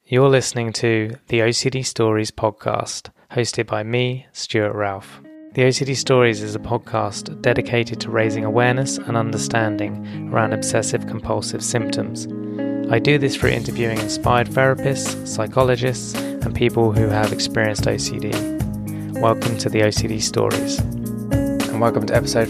You're listening to the OCD Stories podcast, hosted by me, Stuart Ralph. The OCD Stories is a podcast dedicated to raising awareness and understanding around obsessive-compulsive symptoms. I do this through interviewing inspired therapists, psychologists, and people who have experienced OCD. Welcome to the OCD Stories. And welcome to episode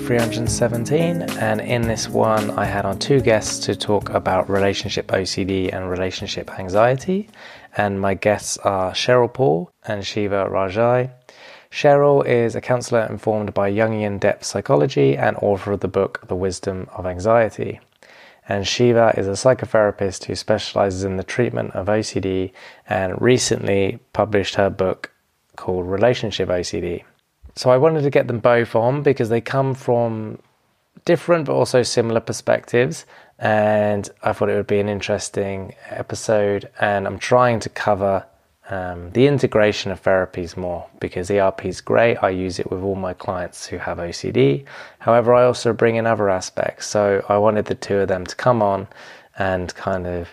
317, and in this one I had on two guests to talk about relationship OCD and relationship anxiety, and my guests are Cheryl Paul and Shiva Rajai. Cheryl is a counsellor informed by Jungian depth psychology and author of the book The Wisdom of Anxiety. And Shiva is a psychotherapist who specialises in the treatment of OCD and recently published her book called Relationship OCD. So I wanted to get them both on because they come from different but also similar perspectives, and I thought it would be an interesting episode. And I'm trying to cover the integration of therapies more because ERP is great. I use it with all my clients who have OCD. However, I also bring in other aspects. So I wanted the two of them to come on and kind of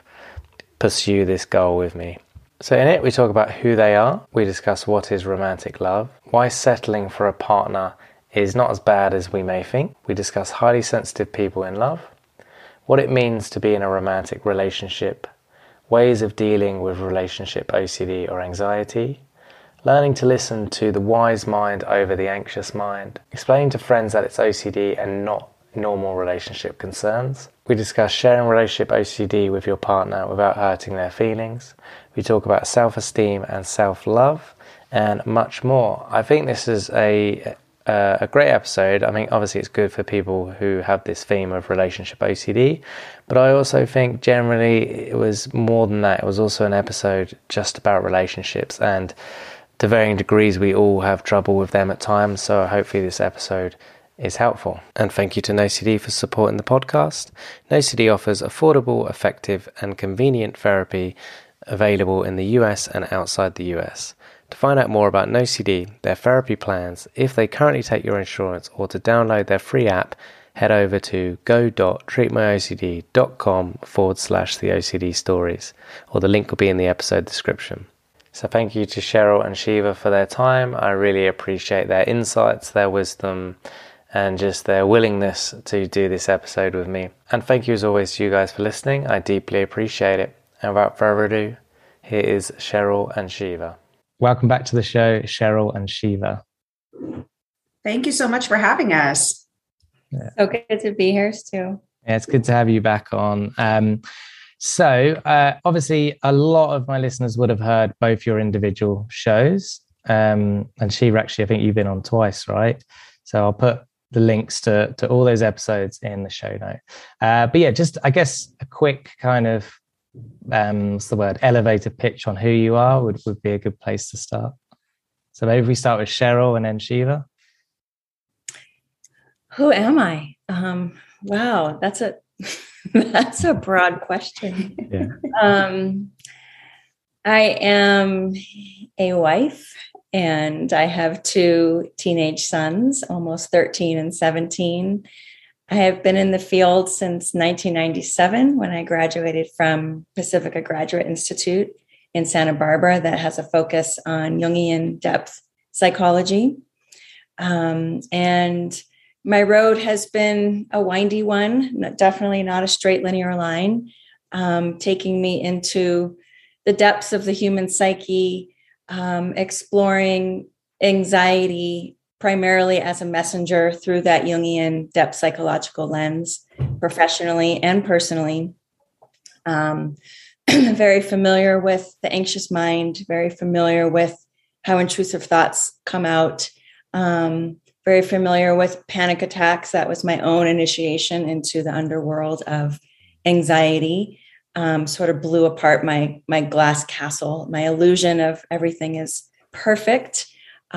pursue this goal with me. So in it, we talk about who they are. We discuss what is romantic love, why settling for a partner is not as bad as we may think. We discuss highly sensitive people in love, what it means to be in a romantic relationship, ways of dealing with relationship OCD or anxiety, learning to listen to the wise mind over the anxious mind, explaining to friends that it's OCD and not normal relationship concerns. We discuss sharing relationship OCD with your partner without hurting their feelings. We talk about self-esteem and self-love and much more. I think this is a great episode. I mean, obviously it's good for people who have this theme of relationship OCD, but I also think generally it was more than that. It was also an episode just about relationships, and to varying degrees we all have trouble with them at times, so hopefully this episode is helpful. And thank you to NoCD for supporting the podcast. NoCD offers affordable, effective and convenient therapy available in the US and outside the US. To find out more about NoCD, their therapy plans, if they currently take your insurance, or to download their free app, head over to go.treatmyocd.com/the OCD stories, or the link will be in the episode description. So thank you to Cheryl and Shiva for their time. I really appreciate their insights, their wisdom, and just their willingness to do this episode with me. And thank you as always to you guys for listening. I deeply appreciate it. And without further ado, here is Cheryl and Shiva. Welcome back to the show, Cheryl and Shiva. Thank you so much for having us. Yeah. So good to be here, Stu. Yeah, it's good to have you back on. So obviously, a lot of my listeners would have heard both your individual shows. And Shiva, actually, I think you've been on twice, right? So I'll put the links to all those episodes in the show note. But yeah, just I guess a quick kind of what's the word, elevator pitch on who you are would be a good place to start. So maybe we start with Cheryl and then Shiva. Who am I? Wow, that's a broad question. Yeah. I am a wife, and I have two teenage sons, almost 13 and 17. I have been in the field since 1997 when I graduated from Pacifica Graduate Institute in Santa Barbara that has a focus on Jungian depth psychology. And my road has been a windy one, definitely not a straight linear line, taking me into the depths of the human psyche, exploring anxiety primarily as a messenger through that Jungian depth psychological lens, professionally and personally. Very familiar with the anxious mind, very familiar with how intrusive thoughts come out, very familiar with panic attacks. That was my own initiation into the underworld of anxiety. Sort of blew apart my glass castle, my illusion of everything is perfect.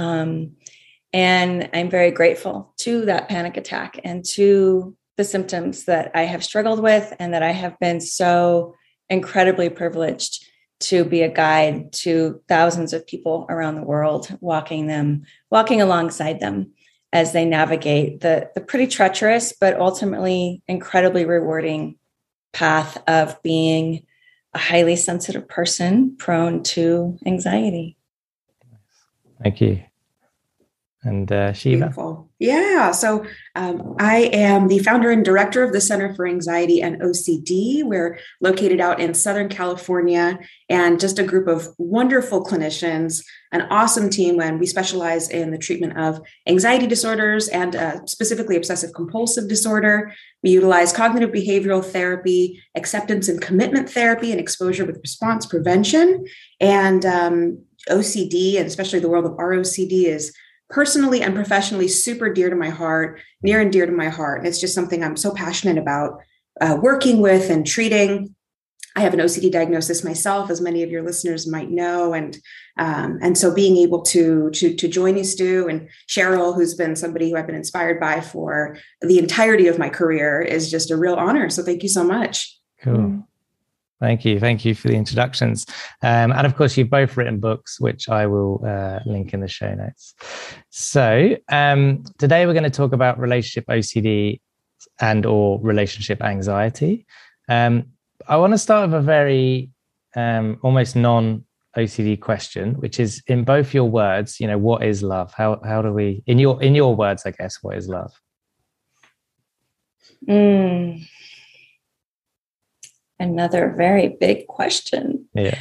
And I'm very grateful to that panic attack and to the symptoms that I have struggled with, and that I have been so incredibly privileged to be a guide to thousands of people around the world, walking alongside them as they navigate the pretty treacherous, but ultimately incredibly rewarding path of being a highly sensitive person prone to anxiety. Thank you. And Shiva? Beautiful. Yeah. So I am the founder and director of the Center for Anxiety and OCD. We're located out in Southern California, and just a group of wonderful clinicians, an awesome team when we specialize in the treatment of anxiety disorders and specifically obsessive compulsive disorder. We utilize cognitive behavioral therapy, acceptance and commitment therapy, and exposure with response prevention. And OCD, and especially the world of ROCD, is personally and professionally super dear to my heart, near and dear to my heart. And it's just something I'm so passionate about working with and treating. I have an OCD diagnosis myself, as many of your listeners might know. And so being able to join you, Stu, and Cheryl, who's been somebody who I've been inspired by for the entirety of my career, is just a real honor. So thank you so much. Cool. Thank you. Thank you for the introductions. And of course, you've both written books, which I will link in the show notes. So today we're going to talk about relationship OCD and or relationship anxiety. I want to start with a very almost non-OCD question, which is, in both your words, what is love? How do we, in your words, I guess, what is love? Another very big question. Yeah.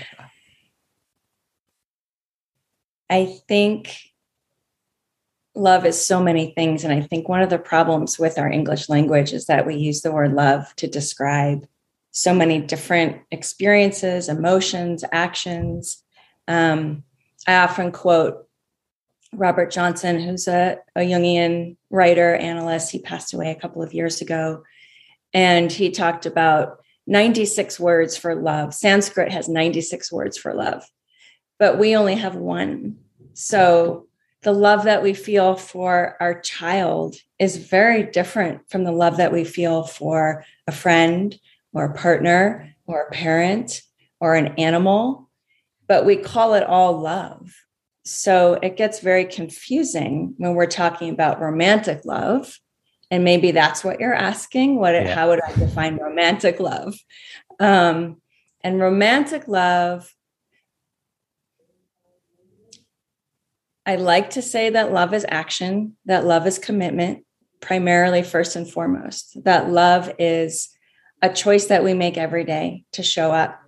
I think love is so many things. And I think one of the problems with our English language is that we use the word love to describe so many different experiences, emotions, actions. I often quote Robert Johnson, who's a Jungian writer, analyst. He passed away a couple of years ago. And he talked about 96 words for love. Sanskrit has 96 words for love, but we only have one. So the love that we feel for our child is very different from the love that we feel for a friend or a partner or a parent or an animal, but we call it all love. So it gets very confusing when we're talking about romantic love. And maybe that's what you're asking. How would I define romantic love? And romantic love, I like to say that love is action, that love is commitment, primarily first and foremost. That love is a choice that we make every day to show up,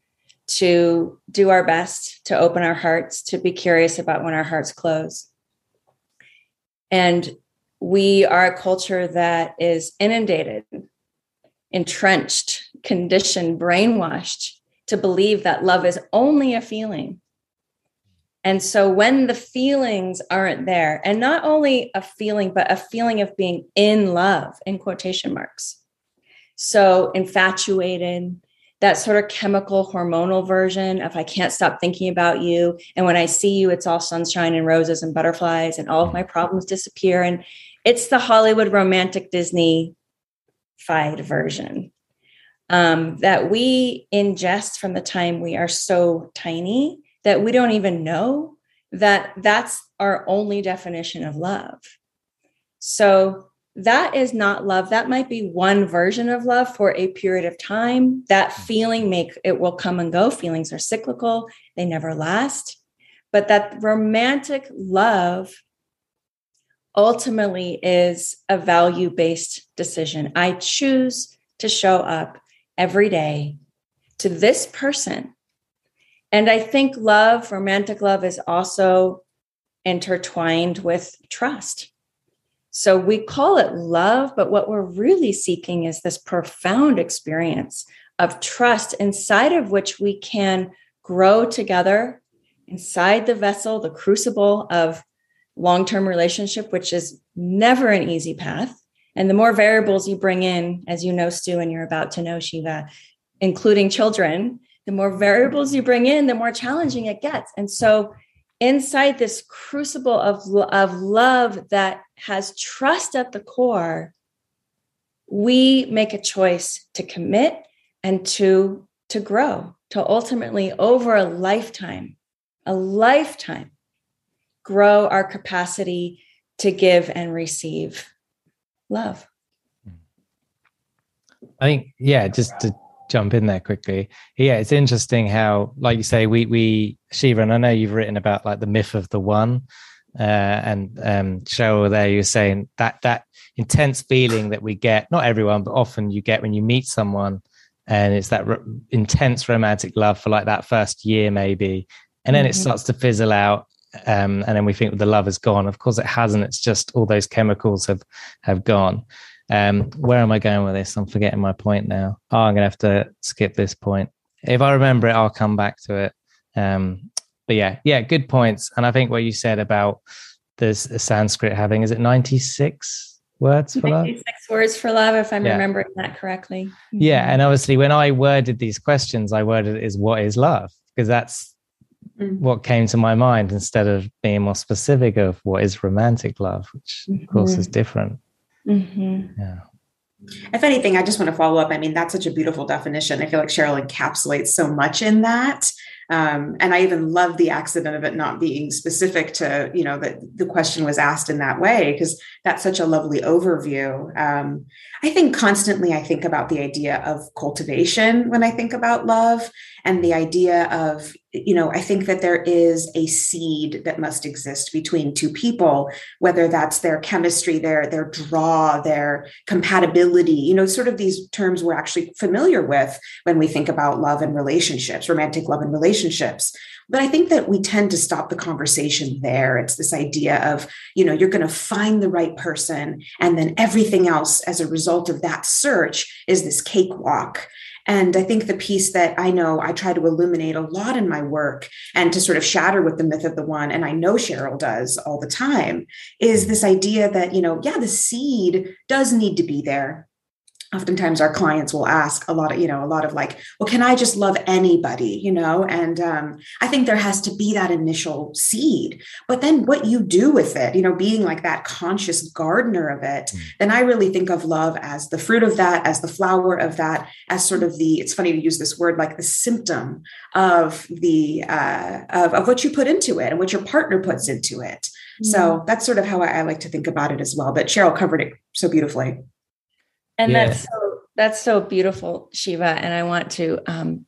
to do our best, to open our hearts, to be curious about when our hearts close. And we are a culture that is inundated, entrenched, conditioned, brainwashed to believe that love is only a feeling. And so when the feelings aren't there, and not only a feeling, but a feeling of being in love, in quotation marks. So infatuated, that sort of chemical hormonal version of I can't stop thinking about you. And when I see you, it's all sunshine and roses and butterflies and all of my problems disappear. And it's the Hollywood romantic Disney-fied version that we ingest from the time we are so tiny that we don't even know that that's our only definition of love. So that is not love. That might be one version of love for a period of time. That feeling it will come and go. Feelings are cyclical. They never last. But that romantic love ultimately is a value-based decision. I choose to show up every day to this person. And I think romantic love is also intertwined with trust. So we call it love, but what we're really seeking is this profound experience of trust inside of which we can grow together inside the vessel, the crucible of long-term relationship, which is never an easy path. And the more variables you bring in, as you know, Stu, and you're about to know, Shiva, including children, the more variables you bring in, the more challenging it gets. And so inside this crucible of love that has trust at the core, we make a choice to commit and to grow, to ultimately over a lifetime, grow our capacity to give and receive love. I think, just to jump in there quickly. Yeah, it's interesting how, like you say, we Shiva, and I know you've written about like the myth of the one, and Cheryl, there you're saying that intense feeling that we get, not everyone, but often you get when you meet someone, and it's that intense romantic love for like that first year maybe, and then it starts to fizzle out, and then we think the love is gone. Of course it hasn't. It's just all those chemicals have gone. Where am I going with this? I'm forgetting my point now. I'm gonna have to skip this point. If I remember it, I'll come back to it. But yeah, good points. And I think what you said about this Sanskrit having, is it 96 words for love? 96 words for love, if I'm remembering that correctly. Yeah, and obviously when I worded these questions, I worded it as what is love? Because that's what came to my mind, instead of being more specific of what is romantic love, which of course is different. Yeah. If anything, I just want to follow up. I mean, that's such a beautiful definition. I feel like Cheryl encapsulates so much in that. And I even love the accident of it not being specific to, that the question was asked in that way, because that's such a lovely overview. I think constantly I think about the idea of cultivation when I think about love, and the idea of, I think that there is a seed that must exist between two people, whether that's their chemistry, their draw, their compatibility, sort of these terms we're actually familiar with when we think about love and relationships, romantic love and relationships. But I think that we tend to stop the conversation there. It's this idea of, you're going to find the right person, and then everything else as a result of that search is this cakewalk. And I think the piece that I know I try to illuminate a lot in my work, and to sort of shatter with the myth of the one, and I know Cheryl does all the time, is this idea that, the seed does need to be there. Oftentimes our clients will ask a lot of like, well, can I just love anybody, And I think there has to be that initial seed, but then what you do with it, being like that conscious gardener of it, then I really think of love as the fruit of that, as the flower of that, as sort of it's funny to use this word, like the symptom of the, of what you put into it and what your partner puts into it. So that's sort of how I like to think about it as well. But Cheryl covered it so beautifully. And that's so beautiful, Shiva. And I want to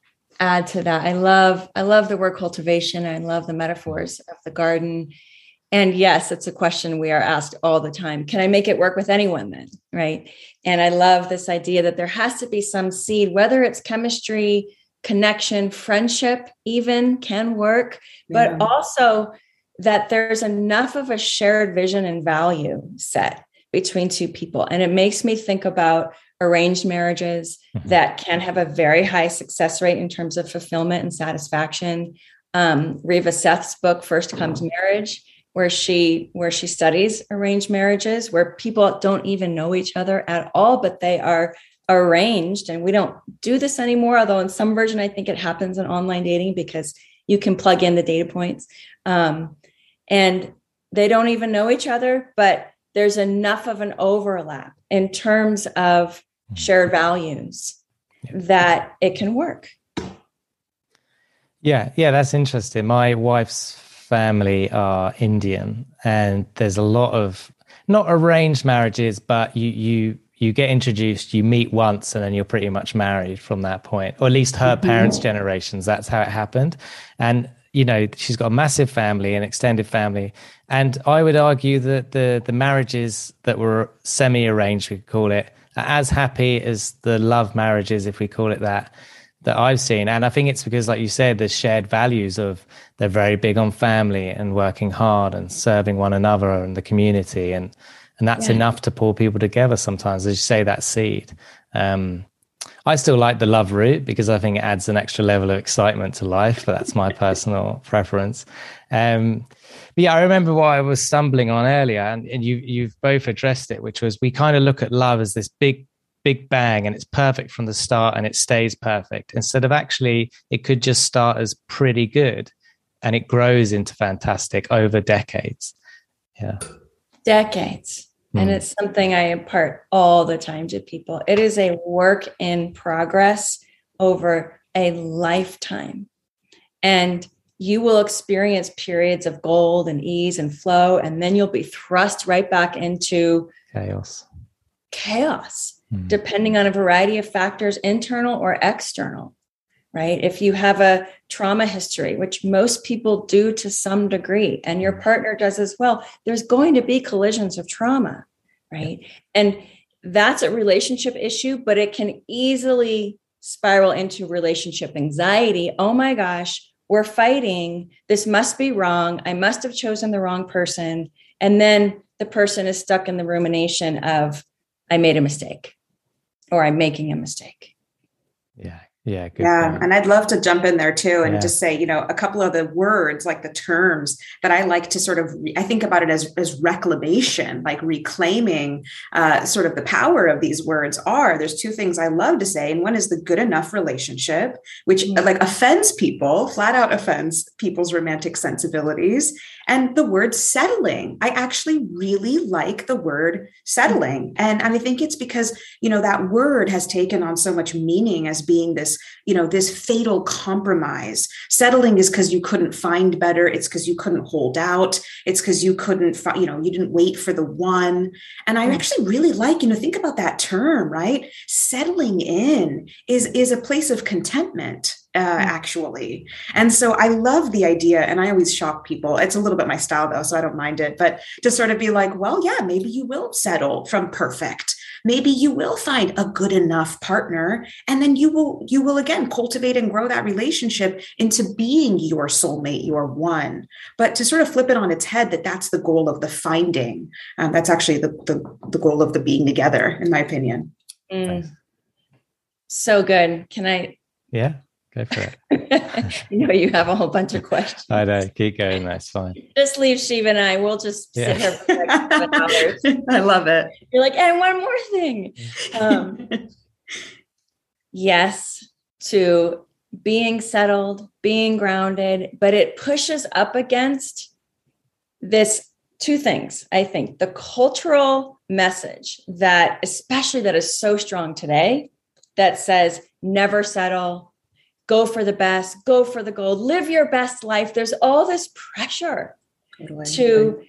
add to that. I love the word cultivation. I love the metaphors of the garden. And yes, it's a question we are asked all the time. Can I make it work with anyone then? Right. And I love this idea that there has to be some seed, whether it's chemistry, connection, friendship, even can work, but also that there's enough of a shared vision and value set between two people. And it makes me think about arranged marriages that can have a very high success rate in terms of fulfillment and satisfaction. Reva Seth's book, First Comes Marriage, where she studies arranged marriages, where people don't even know each other at all, but they are arranged. And we don't do this anymore, although in some version, I think it happens in online dating because you can plug in the data points. And they don't even know each other, but there's enough of an overlap in terms of shared values that it can work. Yeah, that's interesting. My wife's family are Indian, and there's a lot of not arranged marriages, but you get introduced, you meet once, and then you're pretty much married from that point, or at least her parents' generations. That's how it happened. And she's got a massive family, an extended family. And I would argue that the marriages that were semi-arranged, we could call it, are as happy as the love marriages, if we call it that I've seen. And I think it's because, like you said, there's shared values of they're very big on family and working hard and serving one another and the community. And that's enough to pull people together sometimes, as you say, that seed. I still like the love route because I think it adds an extra level of excitement to life, but that's my personal preference. But yeah, I remember what I was stumbling on earlier, and you've both addressed it, which was we kind of look at love as this big bang and it's perfect from the start and it stays perfect, instead of actually it could just start as pretty good and it grows into fantastic over decades. Yeah. Decades. And it's something I impart all the time to people. It is a work in progress over a lifetime. And you will experience periods of gold and ease and flow, and then you'll be thrust right back into chaos. depending on a variety of factors, internal or external, right? If you have a trauma history, which most people do to some degree, and your partner does as well, there's going to be collisions of trauma, right? And that's a relationship issue, but it can easily spiral into relationship anxiety. Oh my gosh, we're fighting. This must be wrong. I must have chosen the wrong person. And then the person is stuck in the rumination of, I made a mistake, or I'm making a mistake. Yeah. Yeah. Good Yeah. point. And I'd love to jump in there too and Yeah. just say, a couple of the words, like the terms that I like to sort of, I think about it as reclamation, like reclaiming sort of the power of these words there's two things I love to say. And one is the good enough relationship, which like offends people, flat out offends people's romantic sensibilities. And the word settling, I actually really like the word settling. And I think it's because, that word has taken on so much meaning as being this fatal compromise. Settling is because you couldn't find better. It's because you couldn't hold out. It's because you couldn't, you didn't wait for the one. And I actually really like, think about that term, right? Settling in is a place of contentment. Actually. And so I love the idea, and I always shock people. It's a little bit my style though, so I don't mind it, but to sort of be like, well, yeah, maybe you will settle from perfect. Maybe you will find a good enough partner, and then you will again cultivate and grow that relationship into being your soulmate, your one. But to sort of flip it on its head, that's the goal of the finding. That's actually the goal of the being together, in my opinion. So good. Can I? Yeah. Go for it. You have a whole bunch of questions. I know. Keep going. That's fine. Just leave Shiva and I. We'll just sit here for like 7 hours. I love it. You're like, and one more thing. Yes, to being settled, being grounded, but it pushes up against this two things. I think the cultural message that is so strong today that says never settle, go for the best, go for the gold, live your best life. There's all this pressure to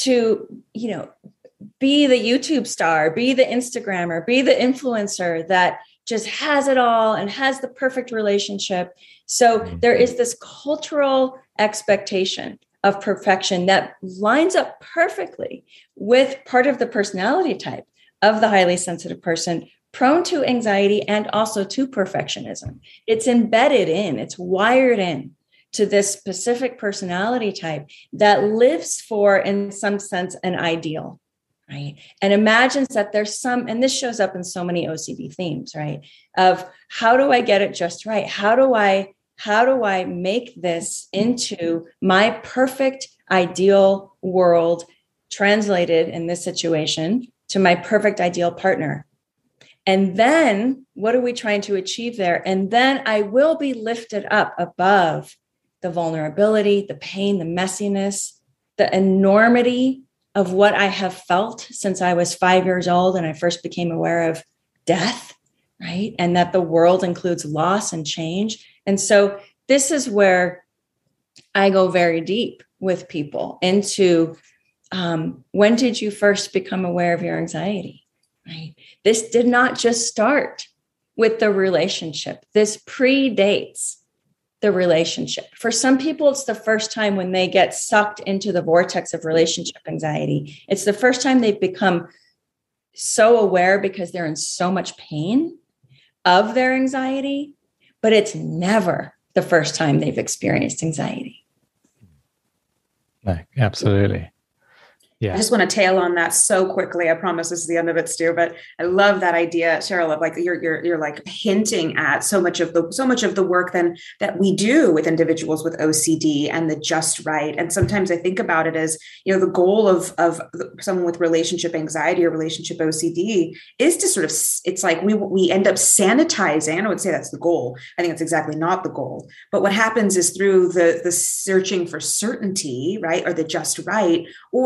be the YouTube star, be the Instagrammer, be the influencer that just has it all and has the perfect relationship. So there is this cultural expectation of perfection that lines up perfectly with part of the personality type of the highly sensitive person, prone to anxiety and also to perfectionism. It's embedded in, it's wired in to this specific personality type that lives for, in some sense, an ideal, right? And imagines that there's and this shows up in so many OCD themes, right? Of how do I get it just right? How do I make this into my perfect ideal world, translated in this situation to my perfect ideal partner? And then what are we trying to achieve there? And then I will be lifted up above the vulnerability, the pain, the messiness, the enormity of what I have felt since I was 5 years old and I first became aware of death, right? And that the world includes loss and change. And so this is where I go very deep with people into when did you first become aware of your anxiety? Right. This did not just start with the relationship. This predates the relationship. For some people, it's the first time when they get sucked into the vortex of relationship anxiety. It's the first time they've become so aware because they're in so much pain of their anxiety, but it's never the first time they've experienced anxiety. No, absolutely. Yeah. I just want to tail on that so quickly. I promise this is the end of it, Stu, but I love that idea, Cheryl, of like you're like hinting at so much of the work then that we do with individuals with OCD and the just right. And sometimes I think about it as, the goal of someone with relationship anxiety or relationship OCD is to sort of, it's like we end up sanitizing. I don't would say that's the goal. I think it's exactly not the goal. But what happens is through the searching for certainty, right, or the just right, or the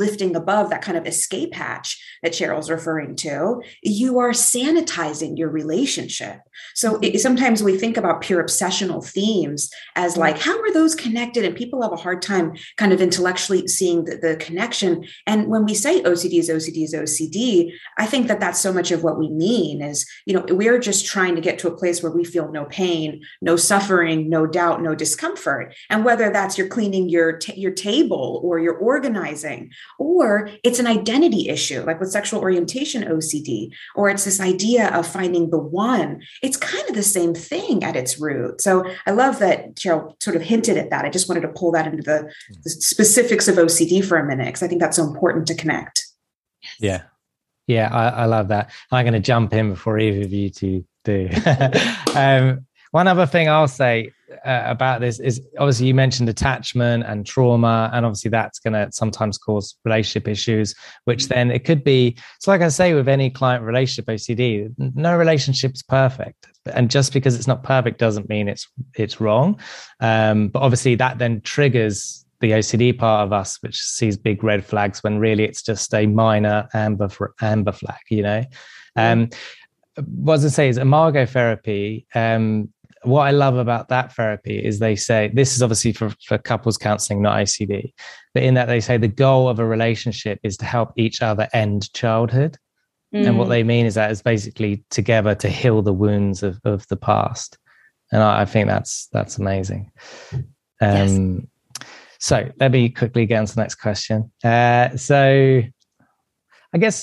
lifting above that kind of escape hatch that Cheryl's referring to, you are sanitizing your relationship. So sometimes we think about pure obsessional themes as like, how are those connected? And people have a hard time kind of intellectually seeing the connection. And when we say OCD is OCD is OCD, I think that that's so much of what we mean is, we're just trying to get to a place where we feel no pain, no suffering, no doubt, no discomfort. And whether that's you're cleaning your table or you're organizing, or it's an identity issue, like with sexual orientation OCD, or it's this idea of finding the one, it's kind of the same thing at its root. So I love that Cheryl sort of hinted at that. I just wanted to pull that into the specifics of OCD for a minute, because I think that's so important to connect. Yeah. Yeah, I love that. I'm going to jump in before either of you two do. One other thing I'll say about this is, obviously you mentioned attachment and trauma, and obviously that's going to sometimes cause relationship issues, which then it could be. So like I say, with any client relationship OCD, no relationship's perfect. And just because it's not perfect doesn't mean it's wrong. But obviously that then triggers the OCD part of us, which sees big red flags when really it's just a minor amber flag, What I was going to say is imago therapy. What I love about that therapy is they say, this is obviously for couples counseling, not OCD, but in that they say the goal of a relationship is to help each other end childhood. And what they mean is that it's basically together to heal the wounds of the past. And I think that's amazing. Yes. So let me quickly get on to the next question. So I guess,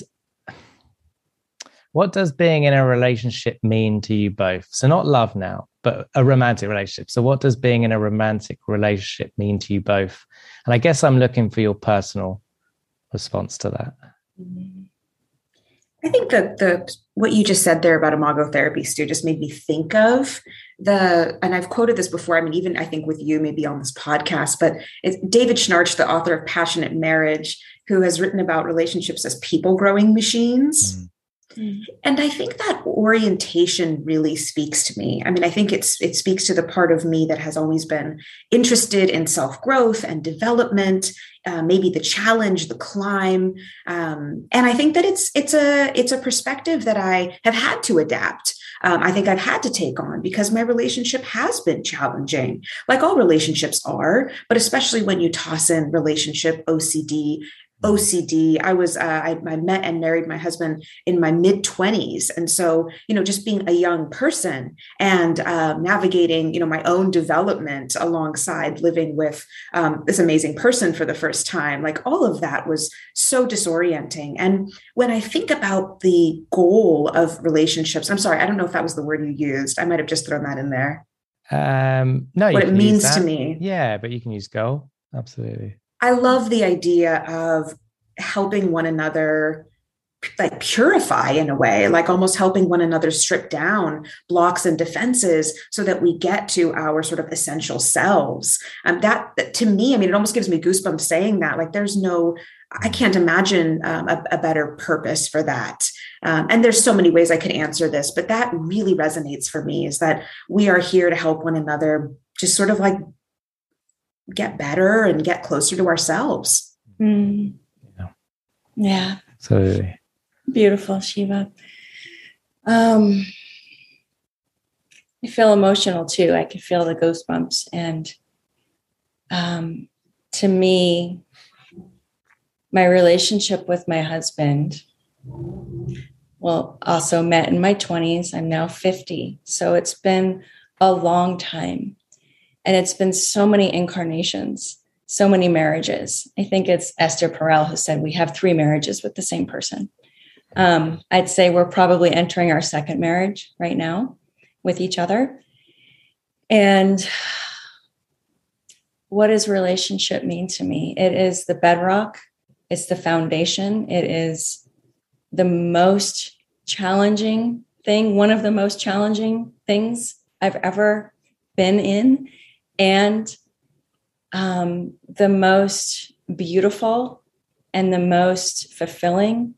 what does being in a relationship mean to you both? So not love now, but a romantic relationship. So what does being in a romantic relationship mean to you both? And I guess I'm looking for your personal response to that. I think that what you just said there about imago therapy, Stu, just made me think of and I've quoted this before. I mean, even I think with you, maybe on this podcast, but it's David Schnarch, the author of Passionate Marriage, who has written about relationships as people growing machines. And I think that orientation really speaks to me. I mean, I think it speaks to the part of me that has always been interested in self-growth and development, maybe the challenge, the climb. And I think that it's a perspective that I have had to adapt. I think I've had to take on because my relationship has been challenging, like all relationships are, but especially when you toss in relationship OCD. I met and married my husband in my mid-20s. And so, just being a young person and navigating, my own development alongside living with this amazing person for the first time, like all of that was so disorienting. And when I think about the goal of relationships, I'm sorry, I don't know if that was the word you used. I might have just thrown that in there. No, what it means to me. Yeah, but you can use goal. Absolutely. I love the idea of helping one another like purify in a way, like almost helping one another strip down blocks and defenses so that we get to our sort of essential selves. That to me, I mean, it almost gives me goosebumps saying that. Like I can't imagine a better purpose for that. And there's so many ways I could answer this, but that really resonates for me, is that we are here to help one another just sort of like get better and get closer to ourselves. Yeah. Absolutely. Beautiful, Shiva. I feel emotional too. I can feel the goosebumps. And to me, my relationship with my husband, also met in my 20s. I'm now 50. So it's been a long time. And it's been so many incarnations, so many marriages. I think it's Esther Perel who said we have 3 marriages with the same person. I'd say we're probably entering our 2nd marriage right now with each other. And what does relationship mean to me? It is the bedrock. It's the foundation. It is the most challenging thing, one of the most challenging things I've ever been in. And the most beautiful and the most fulfilling.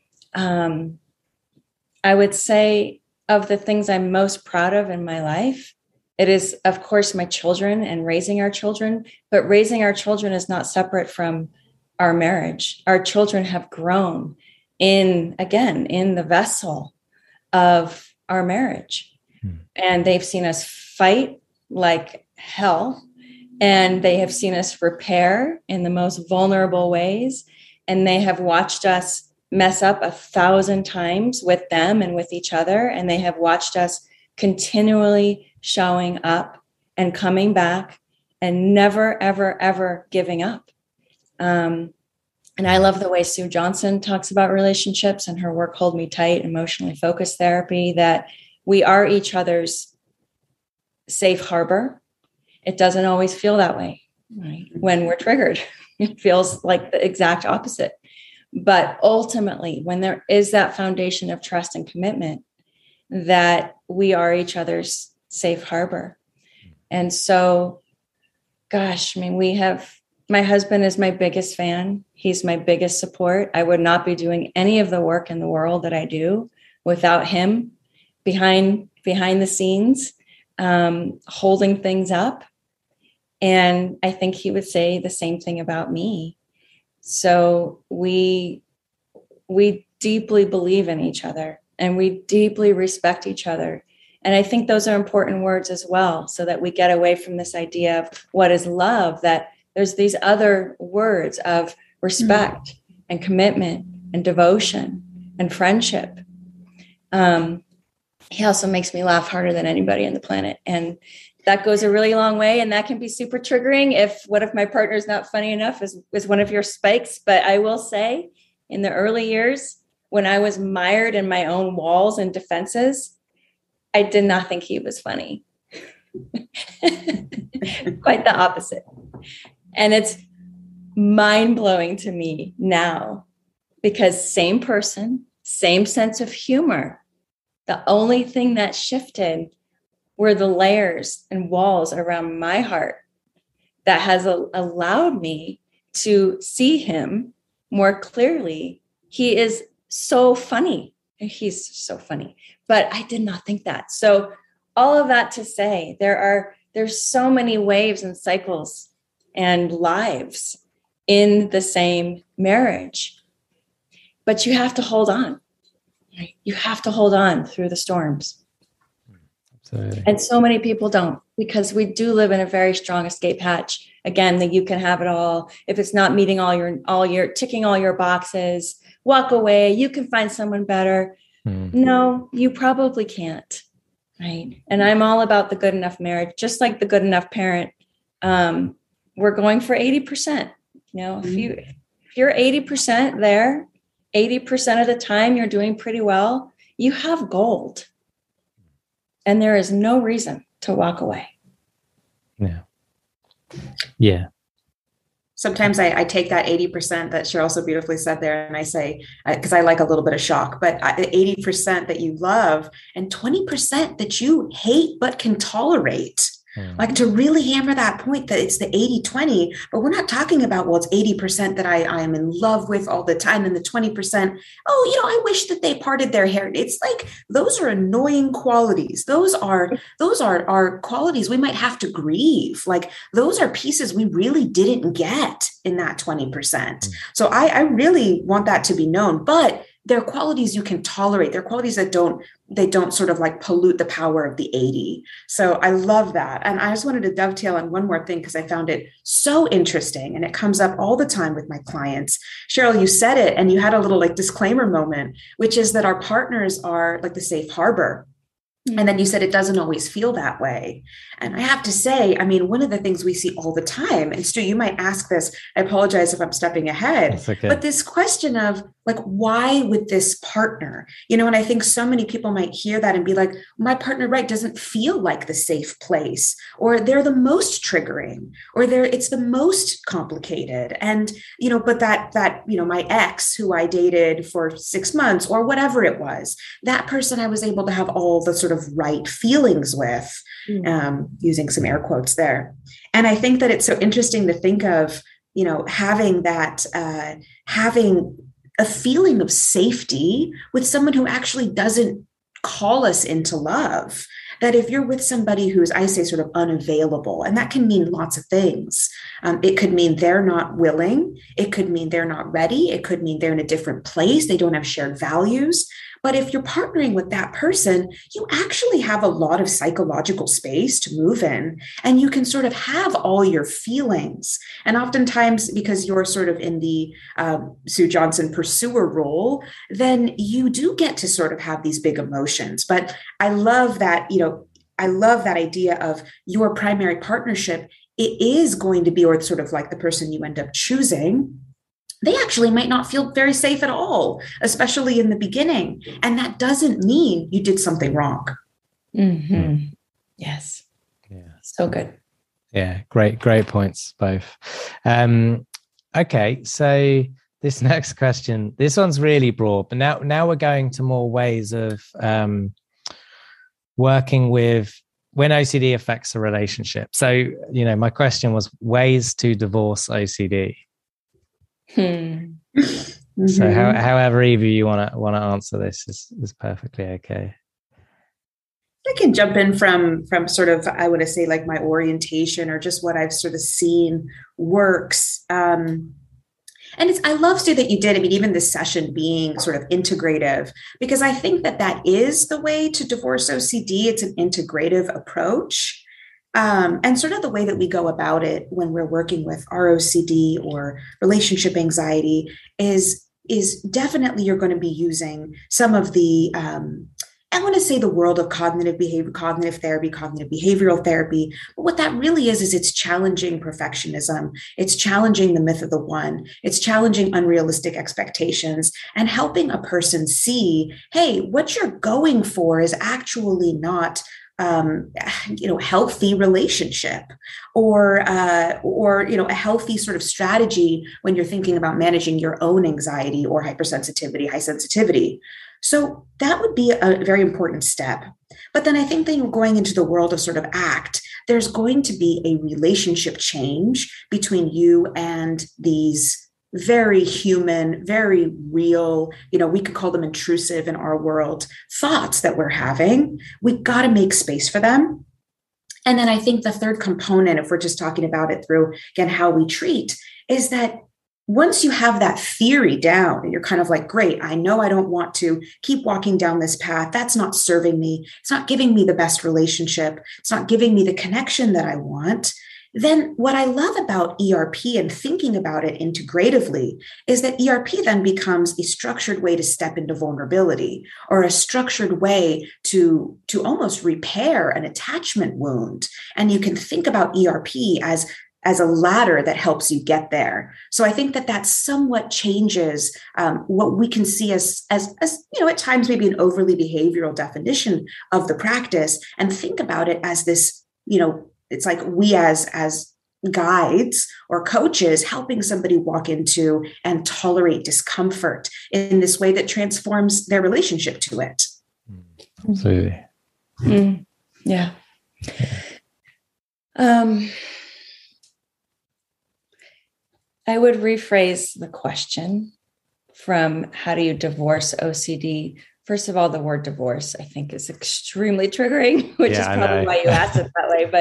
I would say of the things I'm most proud of in my life, it is, of course, my children and raising our children. But raising our children is not separate from our marriage. Our children have grown in the vessel of our marriage. And they've seen us fight like hell. And they have seen us repair in the most vulnerable ways. And they have watched us mess up 1,000 times with them and with each other. And they have watched us continually showing up and coming back and never, ever, ever giving up. And I love the way Sue Johnson talks about relationships and her work, Hold Me Tight, emotionally focused therapy, that we are each other's safe harbor. It doesn't always feel that way, right? When we're triggered, it feels like the exact opposite. But ultimately, when there is that foundation of trust and commitment, that we are each other's safe harbor. And so, gosh, I mean, my husband is my biggest fan. He's my biggest support. I would not be doing any of the work in the world that I do without him behind the scenes, holding things up. And I think he would say the same thing about me. So we deeply believe in each other and we deeply respect each other. And I think those are important words as well, so that we get away from this idea of what is love, that there's these other words of respect and commitment and devotion and friendship. He also makes me laugh harder than anybody on the planet. And that goes a really long way. And that can be super triggering what if my partner is not funny enough is one of your spikes. But I will say, in the early years, when I was mired in my own walls and defenses, I did not think he was funny. Quite the opposite. And it's mind-blowing to me now, because same person, same sense of humor. The only thing that shifted were the layers and walls around my heart that has allowed me to see him more clearly. He is so funny. He's so funny. But I did not think that. So all of that to say, there's so many waves and cycles and lives in the same marriage. But you have to hold on. Right? You have to hold on through the storms. Absolutely. And so many people don't, because we do live in a very strong escape hatch. Again, that you can have it all. If it's not meeting all your ticking all your boxes, walk away. You can find someone better. No, you probably can't. Right. And I'm all about the good enough marriage, just like the good enough parent. We're going for 80%. If you're 80% there, 80% of the time you're doing pretty well, you have gold. And there is no reason to walk away. Yeah. Yeah. Sometimes I take that 80% that Cheryl so beautifully said there, and I say, because I like a little bit of shock, but 80% that you love and 20% that you hate but can tolerate. Like, to really hammer that point that it's the 80-20, but we're not talking about, well, it's 80% that I am in love with all the time, and the 20%, I wish that they parted their hair. It's like, those are annoying qualities. Those are qualities we might have to grieve. Like, those are pieces we really didn't get in that 20%. So I really want that to be known, but they're qualities you can tolerate. They're qualities that don't sort of like pollute the power of the 80. So I love that. And I just wanted to dovetail on one more thing, because I found it so interesting, and it comes up all the time with my clients. Cheryl, you said it, and you had a little like disclaimer moment, which is that our partners are like the safe harbor. And then you said it doesn't always feel that way. And I have to say, I mean, one of the things we see all the time, and Stu, you might ask this, I apologize if I'm stepping ahead, That's okay. But this question of like, why with this partner? And I think so many people might hear that and be like, my partner, right, doesn't feel like the safe place, or they're the most triggering, or it's the most complicated. And, but that, my ex who I dated for 6 months or whatever it was, that person I was able to have all the sort of right feelings with, using some air quotes there. And I think that it's so interesting to think of, having that, having a feeling of safety with someone who actually doesn't call us into love. that if you're with somebody who's, I say, sort of unavailable, and that can mean lots of things. It could mean they're not willing. It could mean they're not ready. It could mean they're in a different place. They don't have shared values. But if you're partnering with that person, you actually have a lot of psychological space to move in, and you can sort of have all your feelings. And oftentimes, because you're sort of in the Sue Johnson pursuer role, then you do get to sort of have these big emotions. But I love that, I love that idea of your primary partnership. It is going to be, or sort of like the person you end up choosing, they actually might not feel very safe at all, especially in the beginning. And that doesn't mean you did something wrong. Mm-hmm. Yes. Yeah. So good. Yeah. Great points, both. Okay. So this next question, this one's really broad, but now we're going to more ways of working with when OCD affects a relationship. So, my question was ways to divorce OCD. Mm-hmm. So however either you want to answer this is perfectly okay. I can jump in from sort of, I would say, like my orientation or just what I've sort of seen works. And I love, Stu, that you did. I mean, even this session being sort of integrative, because I think that is the way to divorce OCD. It's an integrative approach. And sort of the way that we go about it when we're working with ROCD or relationship anxiety is definitely you're going to be using some of the, I want to say the world of cognitive therapy, cognitive behavioral therapy. But what that really is it's challenging perfectionism. It's challenging the myth of the one. It's challenging unrealistic expectations and helping a person see, hey, what you're going for is actually not healthy relationship or a healthy sort of strategy when you're thinking about managing your own anxiety or hypersensitivity, high sensitivity. So that would be a very important step. But then I think that you're going into the world of sort of ACT, there's going to be a relationship change between you and these very human, very real, we could call them intrusive in our world, thoughts that we're having. We've got to make space for them. And then I think the third component, if we're just talking about it through, again, how we treat, is that once you have that theory down and you're kind of like, great, I know I don't want to keep walking down this path. That's not serving me. It's not giving me the best relationship. It's not giving me the connection that I want. Then what I love about ERP and thinking about it integratively is that ERP then becomes a structured way to step into vulnerability or a structured way to almost repair an attachment wound. And you can think about ERP as a ladder that helps you get there. So I think that somewhat changes what we can see as at times maybe an overly behavioral definition of the practice, and think about it as this, it's like we as guides or coaches helping somebody walk into and tolerate discomfort in this way that transforms their relationship to it. Absolutely. Mm. Yeah. I would rephrase the question from how do you divorce OCD? First of all, the word divorce, I think, is extremely triggering, which is probably why you asked it that way.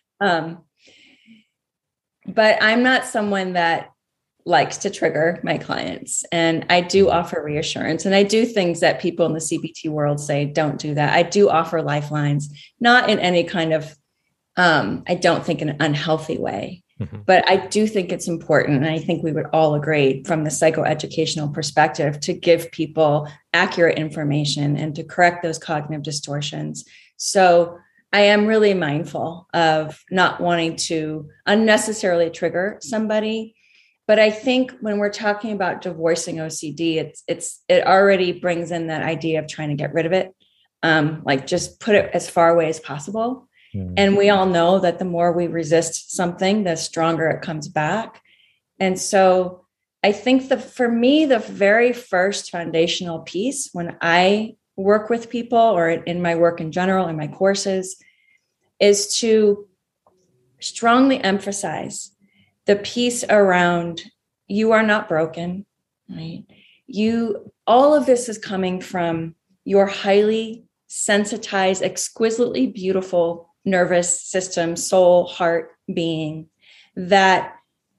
But I'm not someone that likes to trigger my clients. And I do offer reassurance. And I do things that people in the CBT world say, don't do that. I do offer lifelines, not in any kind of, I don't think in an unhealthy way. Mm-hmm. But I do think it's important, and I think we would all agree from the psychoeducational perspective, to give people accurate information and to correct those cognitive distortions. So I am really mindful of not wanting to unnecessarily trigger somebody. But I think when we're talking about divorcing OCD, it already brings in that idea of trying to get rid of it, like just put it as far away as possible. And we all know that the more we resist something, the stronger it comes back. And so I think for me, the very first foundational piece when I work with people or in my work in general, in my courses, is to strongly emphasize the piece around you are not broken, right? All of this is coming from your highly sensitized, exquisitely beautiful nervous system, soul, heart, being that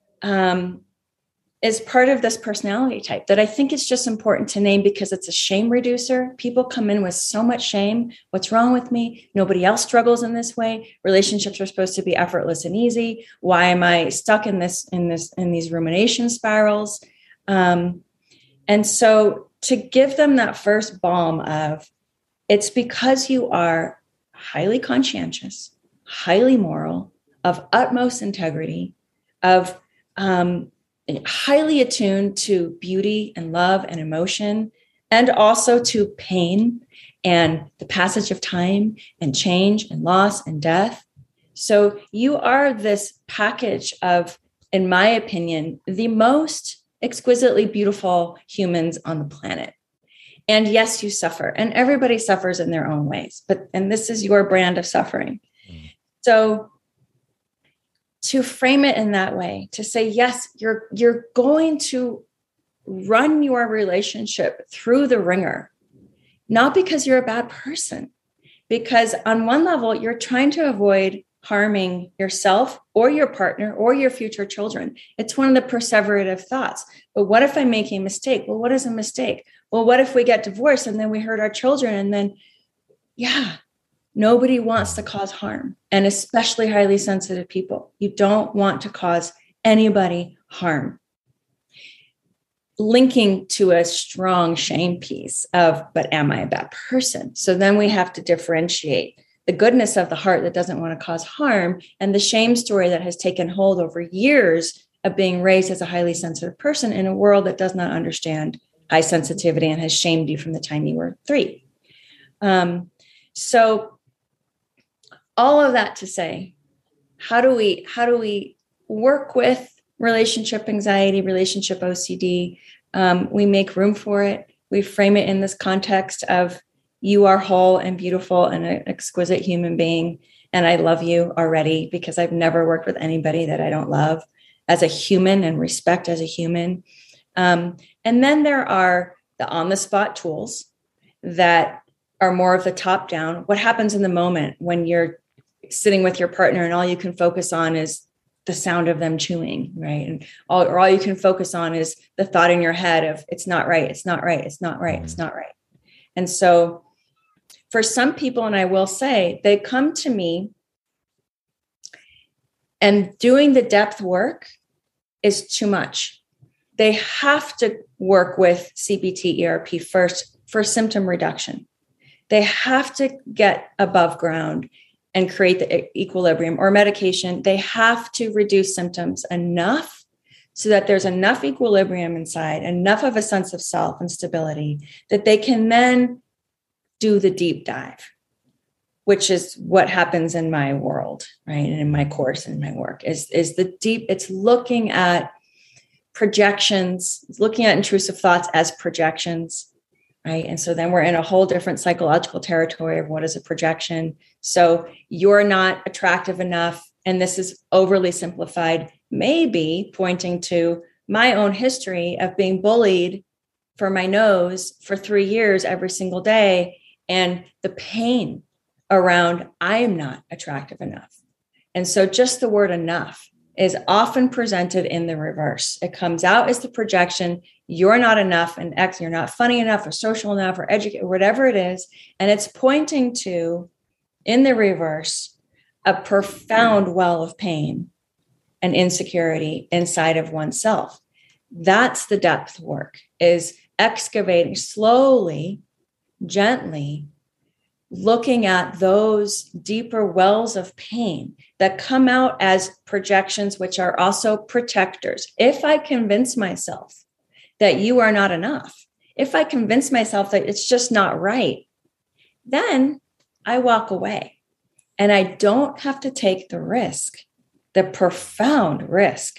is part of this personality type that I think it's just important to name because it's a shame reducer. People come in with so much shame. What's wrong with me? Nobody else struggles in this way. Relationships are supposed to be effortless and easy. Why am I stuck in these rumination spirals? And so to give them that first balm of, it's because you are highly conscientious, highly moral, of utmost integrity, of highly attuned to beauty and love and emotion, and also to pain and the passage of time and change and loss and death. So you are this package of, in my opinion, the most exquisitely beautiful humans on the planet. And yes, you suffer, and everybody suffers in their own ways, and this is your brand of suffering. So to frame it in that way, to say, yes, you're going to run your relationship through the ringer, not because you're a bad person, because on one level, you're trying to avoid harming yourself or your partner or your future children. It's one of the perseverative thoughts. But what if I'm making a mistake? Well, what is a mistake? Well, what if we get divorced and then we hurt our children? And then, nobody wants to cause harm, and especially highly sensitive people. You don't want to cause anybody harm. Linking to a strong shame piece of, but am I a bad person? So then we have to differentiate the goodness of the heart that doesn't want to cause harm and the shame story that has taken hold over years of being raised as a highly sensitive person in a world that does not understand high sensitivity and has shamed you from the time you were 3. So all of that to say, how do we work with relationship anxiety, relationship OCD? We make room for it. We frame it in this context of, you are whole and beautiful and an exquisite human being. And I love you already because I've never worked with anybody that I don't love as a human and respect as a human. And then there are the on-the-spot tools that are more of the top down. What happens in the moment when you're sitting with your partner and all you can focus on is the sound of them chewing, right? And all you can focus on is the thought in your head of, it's not right, it's not right, it's not right, it's not right. And so for some people, and I will say, they come to me and doing the depth work is too much. They have to work with CBT ERP first for symptom reduction. They have to get above ground and create the equilibrium, or medication. They have to reduce symptoms enough so that there's enough equilibrium inside, enough of a sense of self and stability that they can then do the deep dive, which is what happens in my world, right? And in my course and my work is the deep, it's looking at projections, looking at intrusive thoughts as projections, right? And so then we're in a whole different psychological territory of what is a projection. So you're not attractive enough. And this is overly simplified, maybe pointing to my own history of being bullied for my nose for 3 years every single day. And the pain around, I am not attractive enough. And so just the word enough is often presented in the reverse. It comes out as the projection, you're not enough, and X, you're not funny enough or social enough or educated, whatever it is. And it's pointing to, in the reverse, a profound well of pain and insecurity inside of oneself. That's the depth work, is excavating slowly, gently, looking at those deeper wells of pain that come out as projections, which are also protectors. If I convince myself that you are not enough, if I convince myself that it's just not right, then I walk away and I don't have to take the risk, the profound risk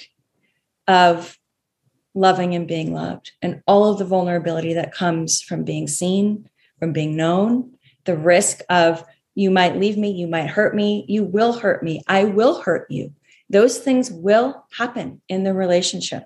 of loving and being loved and all of the vulnerability that comes from being seen, from being known, the risk of you might leave me, you might hurt me, you will hurt me, I will hurt you. Those things will happen in the relationship.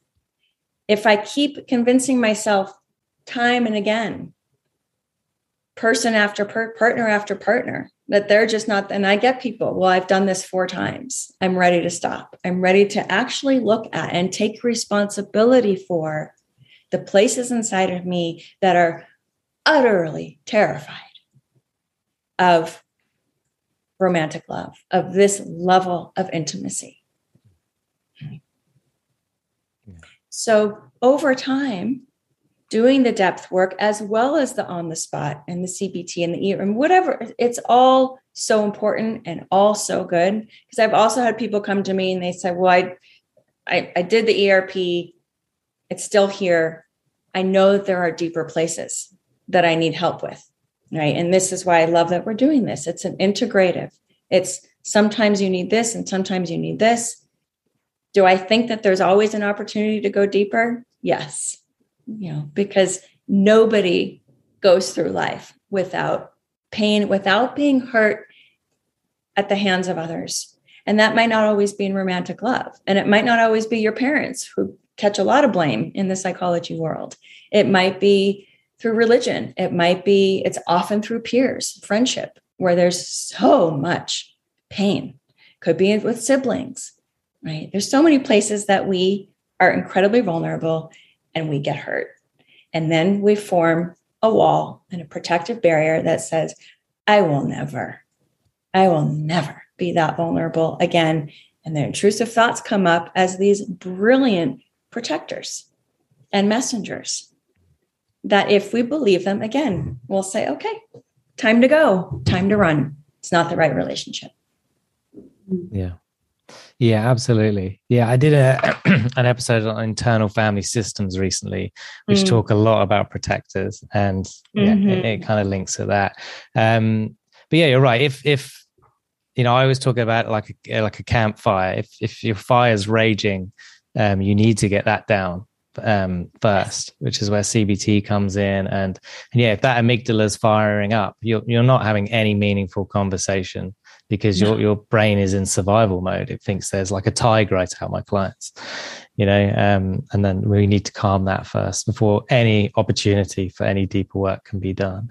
If I keep convincing myself time and again person after partner after partner, that they're just not. And I get people, well, I've done this 4 times. I'm ready to stop. I'm ready to actually look at and take responsibility for the places inside of me that are utterly terrified of romantic love, of this level of intimacy. So over time, doing the depth work as well as the on the spot and the CBT and the and whatever, it's all so important and all so good. Because I've also had people come to me and they say, well, I did the ERP. It's still here. I know that there are deeper places that I need help with. Right. And this is why I love that we're doing this. It's an integrative. It's sometimes you need this and sometimes you need this. Do I think that there's always an opportunity to go deeper? Yes. Because nobody goes through life without pain, without being hurt at the hands of others. And that might not always be in romantic love. And it might not always be your parents who catch a lot of blame in the psychology world. It might be through religion. It's often through peers, friendship, where there's so much pain. Could be with siblings, right? There's so many places that we are incredibly vulnerable and we get hurt. And then we form a wall and a protective barrier that says, I will never be that vulnerable again. And the intrusive thoughts come up as these brilliant protectors and messengers that if we believe them, again, we'll say, okay, time to go, time to run. It's not the right relationship. Yeah. Yeah, absolutely. Yeah, I did an episode on internal family systems recently, which talk a lot about protectors, and it kind of links to that. But yeah, you're right. If I always talk about like a campfire. If your fire's raging, you need to get that down first, which is where CBT comes in. And yeah, if that amygdala is firing up, you're not having any meaningful conversation, because your brain is in survival mode. It thinks there's like a tiger. I tell my clients, and then we need to calm that first before any opportunity for any deeper work can be done.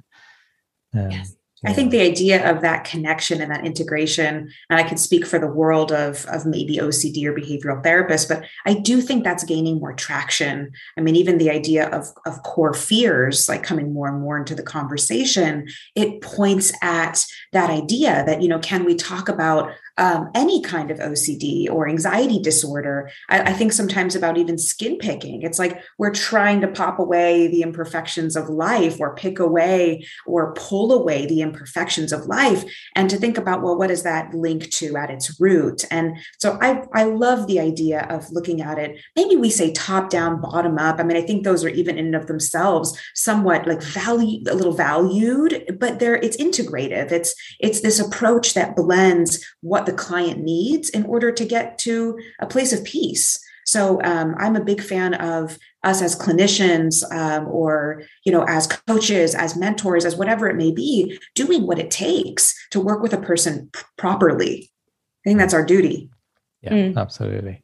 Yes. I think the idea of that connection and that integration, and I could speak for the world of maybe OCD or behavioral therapists, but I do think that's gaining more traction. I mean, even the idea of core fears, like coming more and more into the conversation, it points at that idea that, can we talk about any kind of OCD or anxiety disorder? I think sometimes about even skin picking. It's like we're trying to pop away the imperfections of life, or pick away or pull away the imperfections of life, and to think about, well, what is that linked to at its root? And so I love the idea of looking at it. Maybe we say top down, bottom up. I mean, I think those are even in and of themselves somewhat like a little valued, but it's integrative. It's this approach that blends what the client needs in order to get to a place of peace. So I'm a big fan of us as clinicians, or, as coaches, as mentors, as whatever it may be, doing what it takes to work with a person properly. I think that's our duty. Yeah, absolutely.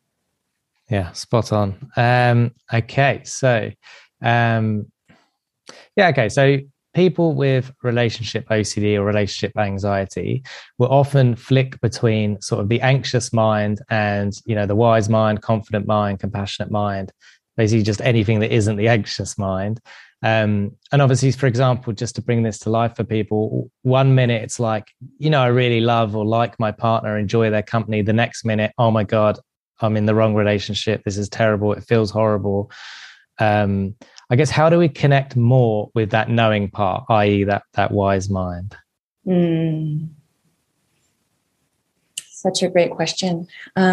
Yeah, spot on. Okay. So, so people with relationship OCD or relationship anxiety will often flick between sort of the anxious mind and, the wise mind, confident mind, compassionate mind, basically just anything that isn't the anxious mind. And obviously, for example, just to bring this to life for people, 1 minute it's like, I really love or like my partner, enjoy their company. The next minute, oh my God, I'm in the wrong relationship. This is terrible. It feels horrible. I guess, how do we connect more with that knowing part, i.e. that wise mind? Such a great question.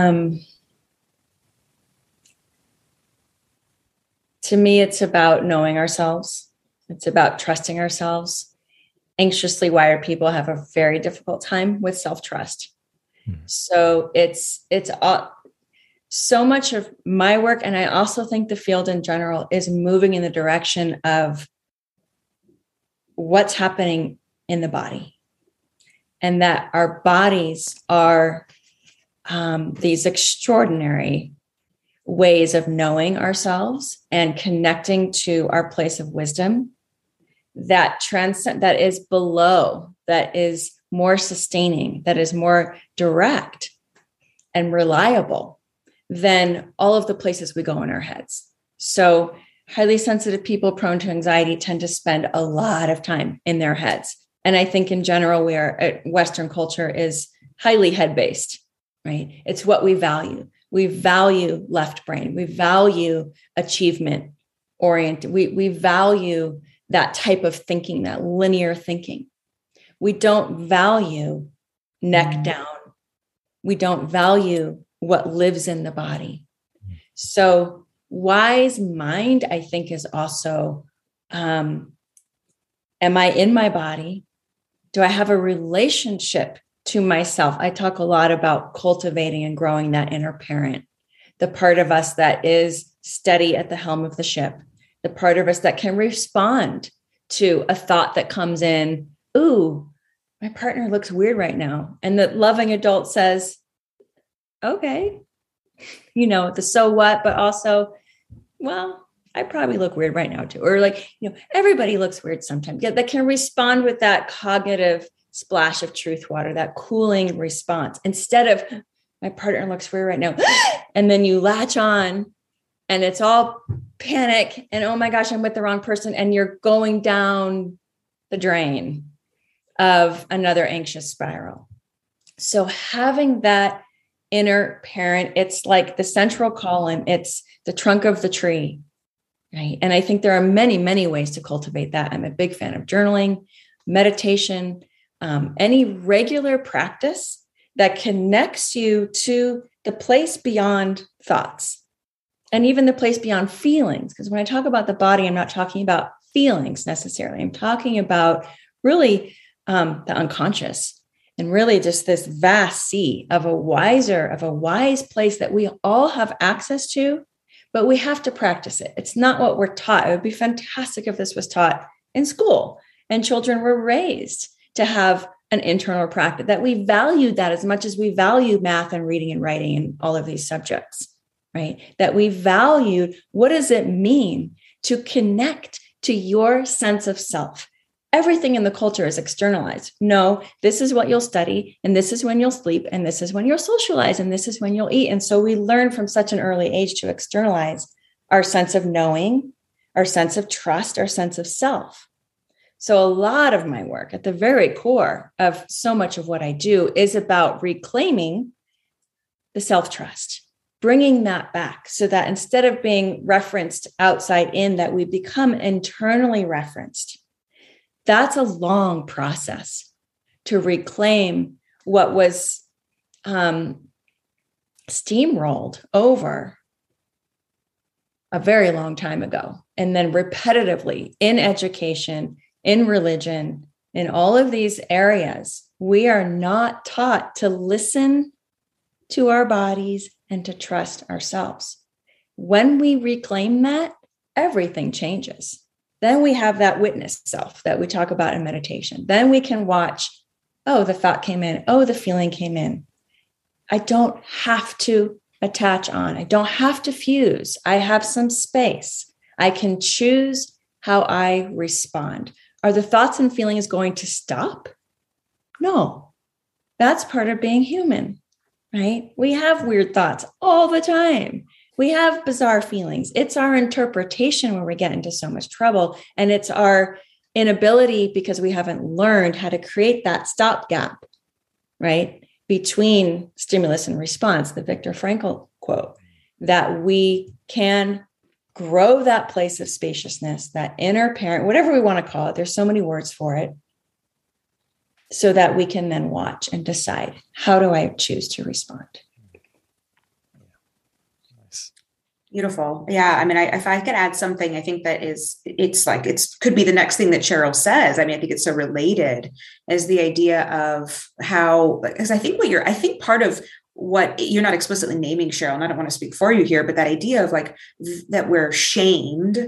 To me, it's about knowing ourselves. It's about trusting ourselves. Anxiously wired people have a very difficult time with self-trust. So it's so much of my work, and I also think the field in general, is moving in the direction of what's happening in the body, and that our bodies are these extraordinary ways of knowing ourselves and connecting to our place of wisdom that transcend, that is below, that is more sustaining, that is more direct and reliable than all of the places we go in our heads. So highly sensitive people prone to anxiety tend to spend a lot of time in their heads. And I think in general, Western culture is highly head-based, right? It's what we value. We value left brain. We value achievement oriented. We value that type of thinking, that linear thinking. We don't value neck down. We don't value what lives in the body. So wise mind, I think, is also, am I in my body? Do I have a relationship to myself? I talk a lot about cultivating and growing that inner parent, the part of us that is steady at the helm of the ship, the part of us that can respond to a thought that comes in, ooh, my partner looks weird right now. And the loving adult says, okay, the so what, but also, well, I probably look weird right now too. Or everybody looks weird sometimes. Yeah, that can respond with that cognitive splash of truth water, that cooling response, instead of my partner looks weird right now. And then you latch on and it's all panic and, oh my gosh, I'm with the wrong person. And you're going down the drain of another anxious spiral. So having that inner parent, it's like the central column, it's the trunk of the tree, right? And I think there are many, many ways to cultivate that. I'm a big fan of journaling, meditation, any regular practice that connects you to the place beyond thoughts and even the place beyond feelings. Because when I talk about the body, I'm not talking about feelings necessarily. I'm talking about really the unconscious. And really just this vast sea of a wise place that we all have access to, but we have to practice it. It's not what we're taught. It would be fantastic if this was taught in school and children were raised to have an internal practice, that we value that as much as we value math and reading and writing and all of these subjects, right? That we valued, what does it mean to connect to your sense of self? Everything in the culture is externalized. No, this is what you'll study, and this is when you'll sleep, and this is when you'll socialize, and this is when you'll eat. And so we learn from such an early age to externalize our sense of knowing, our sense of trust, our sense of self. So a lot of my work at the very core of so much of what I do is about reclaiming the self-trust, bringing that back so that instead of being referenced outside in, that we become internally referenced. That's a long process to reclaim what was steamrolled over a very long time ago. And then repetitively in education, in religion, in all of these areas, we are not taught to listen to our bodies and to trust ourselves. When we reclaim that, everything changes. Then we have that witness self that we talk about in meditation. Then we can watch, oh, the thought came in. Oh, the feeling came in. I don't have to attach on. I don't have to fuse. I have some space. I can choose how I respond. Are the thoughts and feelings going to stop? No, that's part of being human, right? We have weird thoughts all the time. We have bizarre feelings. It's our interpretation where we get into so much trouble. And it's our inability, because we haven't learned how to create that stopgap, right, between stimulus and response, the Viktor Frankl quote, that we can grow that place of spaciousness, that inner parent, whatever we want to call it. There's so many words for it, so that we can then watch and decide, how do I choose to respond? Beautiful. Yeah. I mean, if I could add something, I think that could be the next thing that Cheryl says. I mean, I think it's so related, as the idea of how, because I think part of what you're not explicitly naming, Cheryl, and I don't want to speak for you here, but that idea of like that we're shamed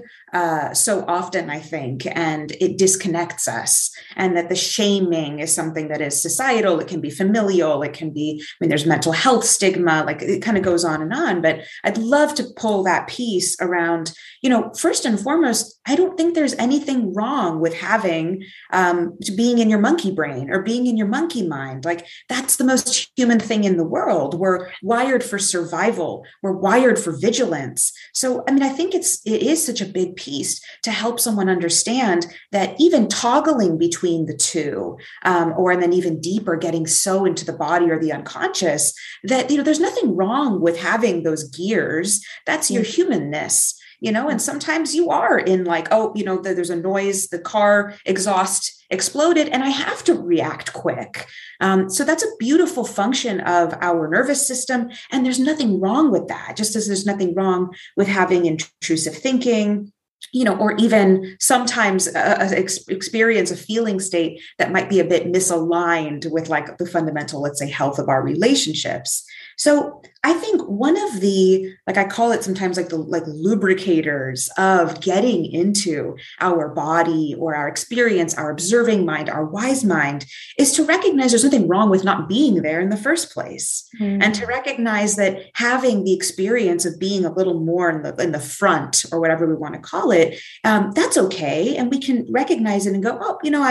so often, I think, and it disconnects us, and that the shaming is something that is societal. It can be familial. It can be, I mean, there's mental health stigma, like it kind of goes on and on, but I'd love to pull that piece around, first and foremost, I don't think there's anything wrong with having, being in your monkey brain or being in your monkey mind. Like that's the most human thing in the world. We're wired for survival. We're wired for vigilance. So, I mean, I think it is such a big piece to help someone understand that even toggling between the two, and then even deeper, getting so into the body or the unconscious, that, there's nothing wrong with having those gears. That's your humanness. And sometimes you are in like, there's a noise, the car exhaust exploded, and I have to react quick. So that's a beautiful function of our nervous system. And there's nothing wrong with that, just as there's nothing wrong with having intrusive thinking, or even sometimes experience a feeling state that might be a bit misaligned with like the fundamental, let's say, health of our relationships. So I think one of the, like I call it sometimes like the lubricators of getting into our body or our experience, our observing mind, our wise mind, is to recognize there's nothing wrong with not being there in the first place. Mm-hmm. And to recognize that having the experience of being a little more in the front, or whatever we want to call it, that's okay. And we can recognize it and go,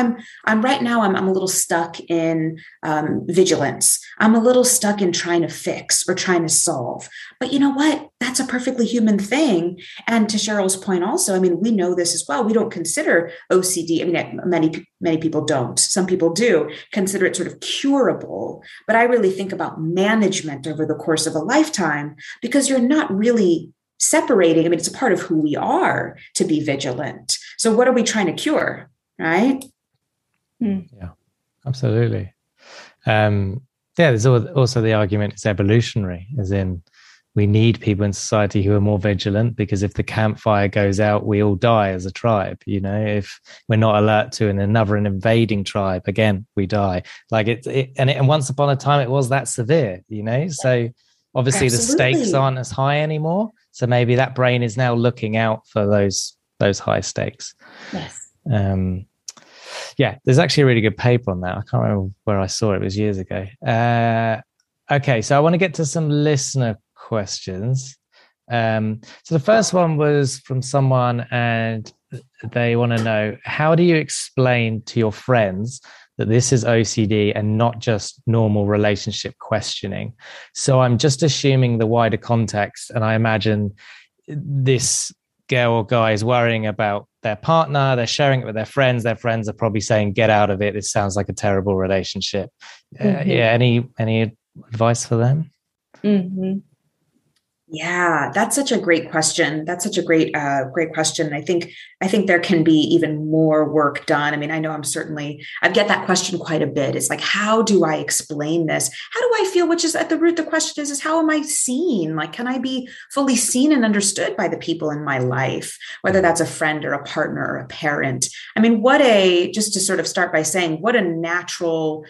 I'm right now, I'm a little stuck in vigilance. I'm a little stuck in trying to fix or trying to solve. But you know what? That's a perfectly human thing. And to Cheryl's point also, I mean, we know this as well. We don't consider OCD. I mean, many people don't. Some people do consider it sort of curable. But I really think about management over the course of a lifetime, because you're not really separating. I mean, it's a part of who we are to be vigilant. So what are we trying to cure? Right? Yeah, absolutely. There's also the argument it's evolutionary, as in we need people in society who are more vigilant, because if the campfire goes out, we all die as a tribe. If we're not alert to another invading tribe, again, we die. Like and once upon a time, it was that severe, So obviously the stakes aren't as high anymore. So maybe that brain is now looking out for those high stakes. Yes. Yeah, there's actually a really good paper on that. I can't remember where I saw it. It was years ago. Okay, so I want to get to some listener questions. So the first one was from someone, and they want to know, how do you explain to your friends that this is OCD and not just normal relationship questioning? So I'm just assuming the wider context, and I imagine this girl or guy is worrying about their partner, they're sharing it with their friends are probably saying, get out of it, this sounds like a terrible relationship. Any advice for them? Mm-hmm. Yeah, that's such a great question. That's such a great question. I think there can be even more work done. I mean, I know I get that question quite a bit. It's like, how do I explain this? How do I feel? Which is at the root, the question is how am I seen? Like, can I be fully seen and understood by the people in my life, whether that's a friend or a partner or a parent? I mean, just to sort of start by saying, what a natural,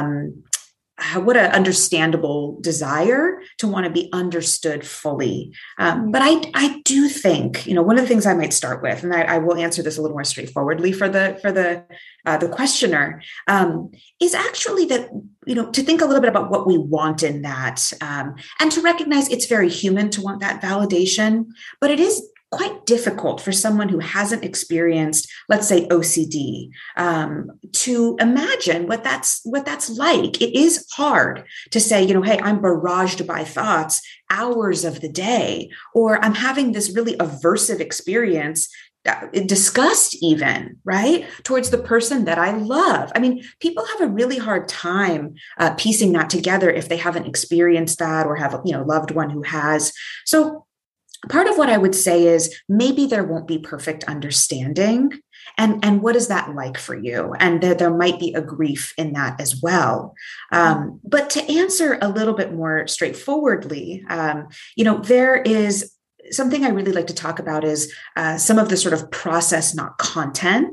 what an understandable desire to want to be understood fully. But I do think, one of the things I might start with, and I will answer this a little more straightforwardly for the questioner, is actually that, to think a little bit about what we want in that, and to recognize it's very human to want that validation, but it is quite difficult for someone who hasn't experienced, let's say, OCD, to imagine what that's like. It is hard to say, hey, I'm barraged by thoughts hours of the day, or I'm having this really aversive experience, disgust even, right, towards the person that I love. I mean, people have a really hard time piecing that together if they haven't experienced that or have a loved one who has. So part of what I would say is maybe there won't be perfect understanding. And what is that like for you? And there might be a grief in that as well. But to answer a little bit more straightforwardly, there is something I really like to talk about is some of the sort of process, not content.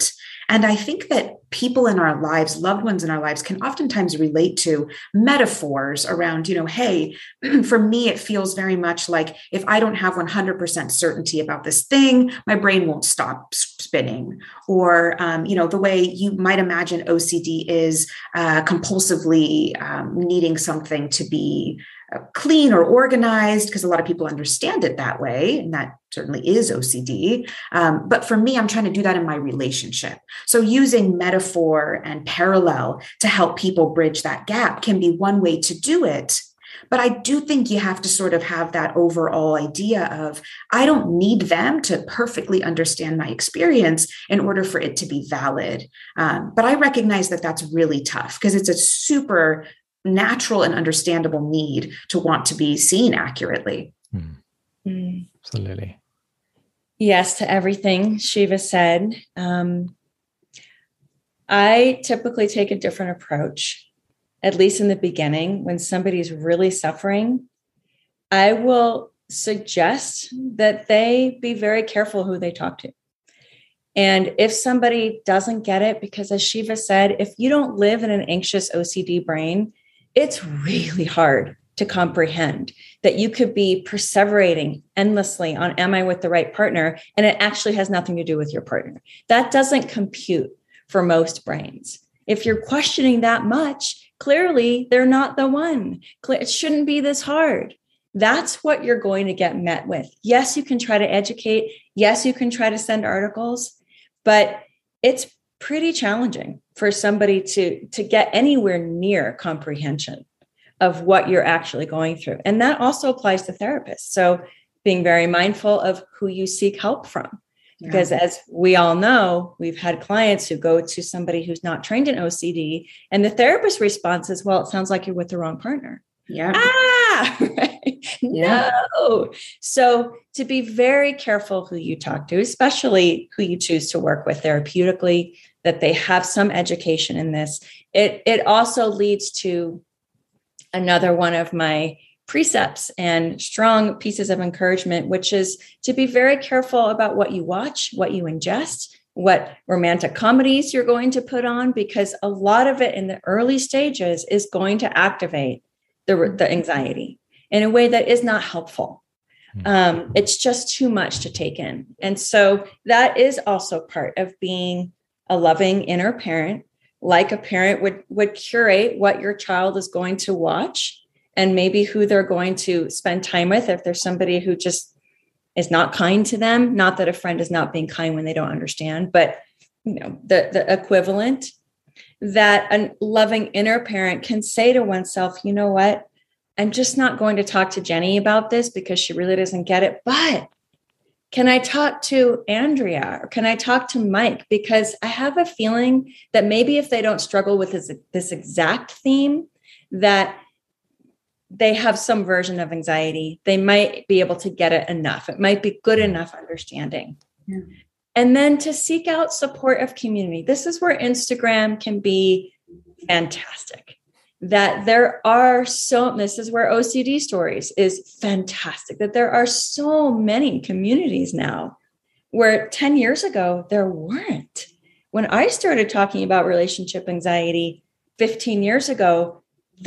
And I think that people in our lives, loved ones in our lives, can oftentimes relate to metaphors around, hey, for me, it feels very much like if I don't have 100% certainty about this thing, my brain won't stop spinning. Or, the way you might imagine OCD is compulsively needing something to be clean or organized, because a lot of people understand it that way. And that certainly is OCD. But for me, I'm trying to do that in my relationship. So using metaphor and parallel to help people bridge that gap can be one way to do it. But I do think you have to sort of have that overall idea of, I don't need them to perfectly understand my experience in order for it to be valid. But I recognize that that's really tough, because it's a super natural and understandable need to want to be seen accurately. Absolutely. Yes, to everything Shiva said. I typically take a different approach, at least in the beginning. When somebody's really suffering, I will suggest that they be very careful who they talk to. And if somebody doesn't get it, because as Shiva said, if you don't live in an anxious OCD brain, it's really hard to comprehend that you could be perseverating endlessly on, am I with the right partner? And it actually has nothing to do with your partner. That doesn't compute for most brains. If you're questioning that much, clearly they're not the one. It shouldn't be this hard. That's what you're going to get met with. Yes, you can try to educate. Yes, you can try to send articles, but it's pretty challenging for somebody to get anywhere near comprehension of what you're actually going through. And that also applies to therapists. So being very mindful of who you seek help from. Because as we all know, we've had clients who go to somebody who's not trained in OCD, and the therapist response is, well, it sounds like you're with the wrong partner. Yeah. Right? Yeah. No. So to be very careful who you talk to, especially who you choose to work with therapeutically, that they have some education in this. It also leads to another one of my precepts and strong pieces of encouragement, which is to be very careful about what you watch, what you ingest, what romantic comedies you're going to put on, because a lot of it in the early stages is going to activate the anxiety in a way that is not helpful. It's just too much to take in. And so that is also part of being a loving inner parent, like a parent would curate what your child is going to watch and maybe who they're going to spend time with. If there's somebody who just is not kind to them, not that a friend is not being kind when they don't understand, but the equivalent, that a loving inner parent can say to oneself, you know what, I'm just not going to talk to Jenny about this because she really doesn't get it, but can I talk to Andrea or can I talk to Mike? Because I have a feeling that maybe if they don't struggle with this exact theme, that they have some version of anxiety, they might be able to get it enough. It might be good enough understanding. Yeah. And then to seek out support of community. This is where Instagram can be fantastic. That there are this is where OCD Stories is fantastic, that there are so many communities now where 10 years ago, there weren't. When I started talking about relationship anxiety 15 years ago,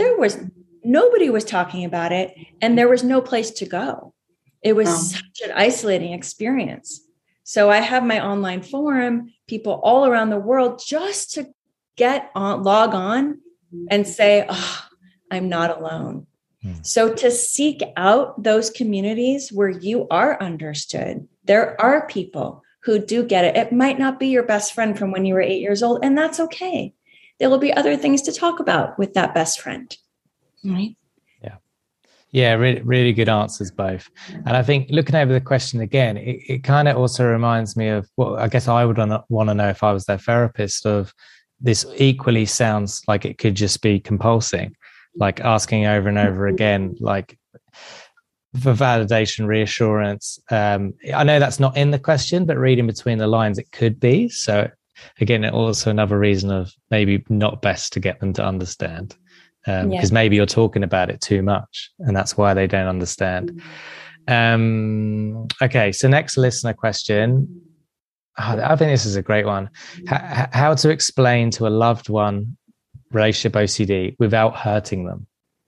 nobody was talking about it and there was no place to go. It was such an isolating experience. So I have my online forum, people all around the world just to log on and say, oh, I'm not alone. So to seek out those communities where you are understood, there are people who do get it. It might not be your best friend from when you were 8 years old, and that's okay. There will be other things to talk about with that best friend. Right? Yeah, really, really good answers, both. And I think looking over the question again, it kind of also reminds me of what I guess I would want to know if I was their therapist, of this equally sounds like it could just be compulsing, like asking over and over again, like for validation, reassurance. I know that's not in the question, but reading between the lines, it could be. So again, also another reason of maybe not best to get them to understand. Because maybe you're talking about it too much and that's why they don't understand. Okay, so next listener question. I think this is a great one. How to explain to a loved one relationship OCD without hurting them.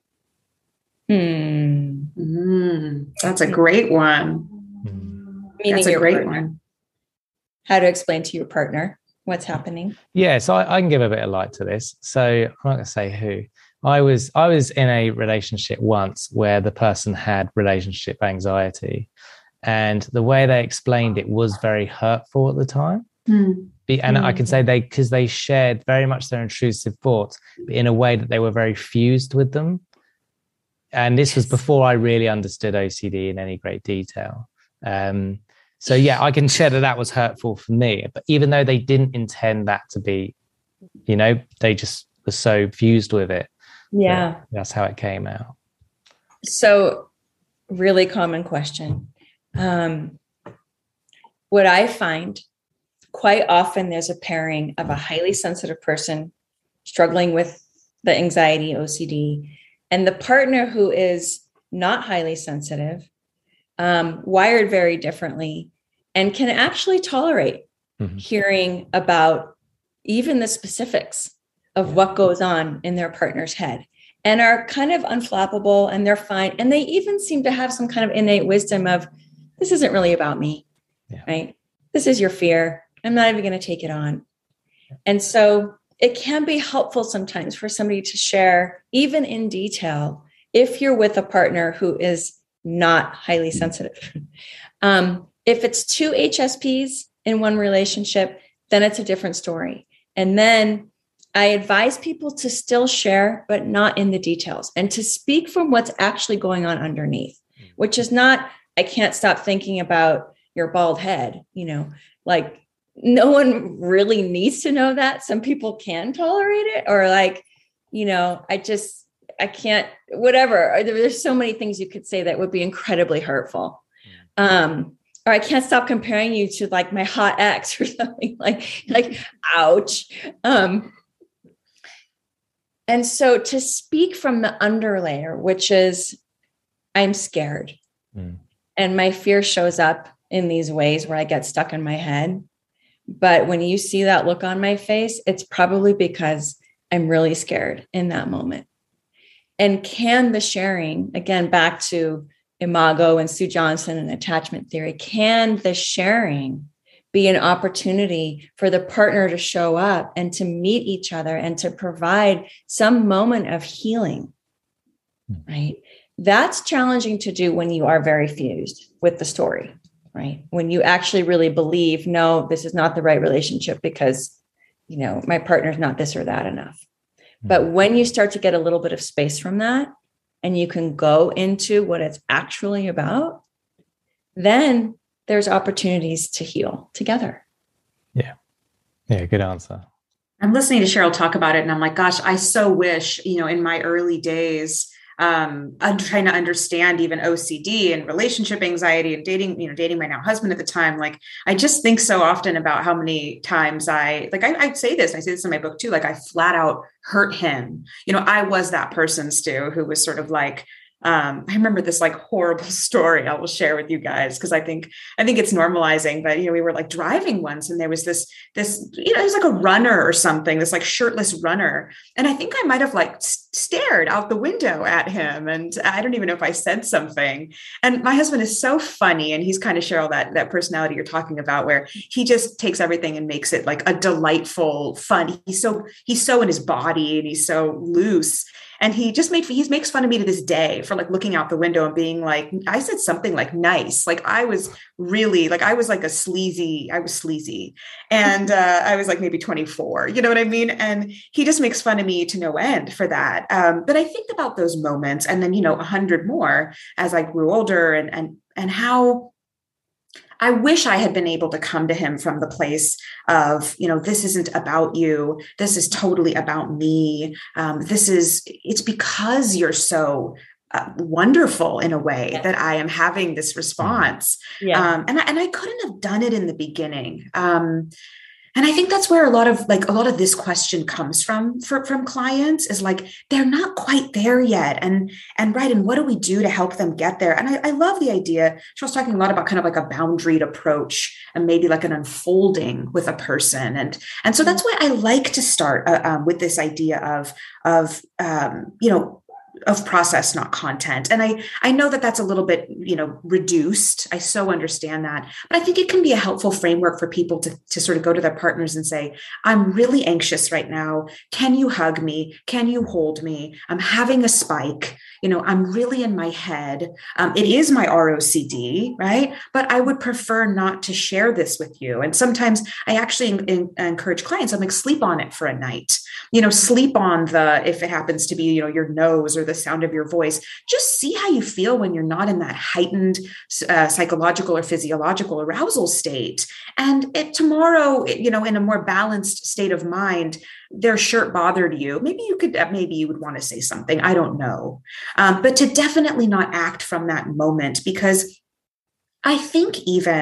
That's a great one. Meaning That's a great partner. one. How to explain to your partner what's happening. Yeah, so I can give a bit of light to this. So I'm not going to say who. I was in a relationship once where the person had relationship anxiety, and the way they explained it was very hurtful at the time. And I can say because they shared very much their intrusive thoughts, but in a way that they were very fused with them. And this was before I really understood OCD in any great detail. So yeah, I can share that was hurtful for me, but even though they didn't intend that to be, they just were so fused with it. Yeah. That's how it came out. So really common question. What I find quite often, there's a pairing of a highly sensitive person struggling with the anxiety, OCD, and the partner who is not highly sensitive, wired very differently, and can actually tolerate hearing about even the specifics of what goes on in their partner's head, and are kind of unflappable, and they're fine. And they even seem to have some kind of innate wisdom of, this isn't really about me, right? This is your fear. I'm not even going to take it on. And so it can be helpful sometimes for somebody to share, even in detail, if you're with a partner who is not highly sensitive. If it's two HSPs in one relationship, then it's a different story. And then I advise people to still share, but not in the details, and to speak from what's actually going on underneath, which is not, I can't stop thinking about your bald head, like no one really needs to know that. Some people can tolerate it, or like, I can't, whatever. There's so many things you could say that would be incredibly hurtful. Or I can't stop comparing you to like my hot ex or something like, ouch. And so to speak from the underlayer, which is, I'm scared. And my fear shows up in these ways where I get stuck in my head. But when you see that look on my face, it's probably because I'm really scared in that moment. And can the sharing, again, back to Imago and Sue Johnson and attachment theory, can the sharing be an opportunity for the partner to show up and to meet each other and to provide some moment of healing, right? That's challenging to do when you are very fused with the story, right? When you actually really believe, no, this is not the right relationship because, my partner's not this or that enough. But when you start to get a little bit of space from that, and you can go into what it's actually about, then there's opportunities to heal together. Yeah. Yeah. Good answer. I'm listening to Cheryl talk about it, and I'm like, gosh, I so wish, in my early days, I'm trying to understand even OCD and relationship anxiety and dating my now husband at the time. Like, I just think so often about how many times I say this in my book too, like I flat out hurt him. I was that person, Stu, who was sort of like, I remember this like horrible story I will share with you guys, because I think it's normalizing, but we were like driving once, and there was this it was like a runner or something, this like shirtless runner, and I think I might have like stared out the window at him, and I don't even know if I said something. And my husband is so funny, and he's kind of Cheryl, that personality you're talking about, where he just takes everything and makes it like a delightful fun. He's so in his body, and he's so loose. And he makes fun of me to this day for like looking out the window and being like, I said something like nice. Like I was really like, I was sleazy. And I was like maybe 24, you know what I mean? And he just makes fun of me to no end for that. But I think about those moments, and then, 100 more as I grew older, and how I wish I had been able to come to him from the place of, this isn't about you. This is totally about me. It's because you're so wonderful in a way that I am having this response. Yeah. And I couldn't have done it in the beginning. And I think that's where a lot of this question comes from clients, is like, they're not quite there yet. And right. And what do we do to help them get there? And I love the idea. She was talking a lot about kind of like a boundaried approach and maybe like an unfolding with a person. And so that's why I like to start with this idea of process, not content. And I know that that's a little bit, reduced. I so understand that, but I think it can be a helpful framework for people to sort of go to their partners and say, I'm really anxious right now. Can you hug me? Can you hold me? I'm having a spike. I'm really in my head. It is my ROCD, right? But I would prefer not to share this with you. And sometimes I actually encourage clients, I'm like, sleep on it for a night. Sleep on if it happens to be, your nose or the sound of your voice. Just see how you feel when you're not in that heightened psychological or physiological arousal state. And tomorrow, in a more balanced state of mind, their shirt bothered you. Maybe you would want to say something. I don't know. But to definitely not act from that moment, because I think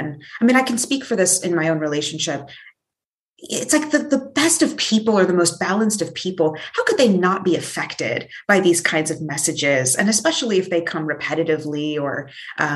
I can speak for this in my own relationship. It's like the best of people or the most balanced of people. How could they not be affected by these kinds of messages? And especially if they come repetitively, or,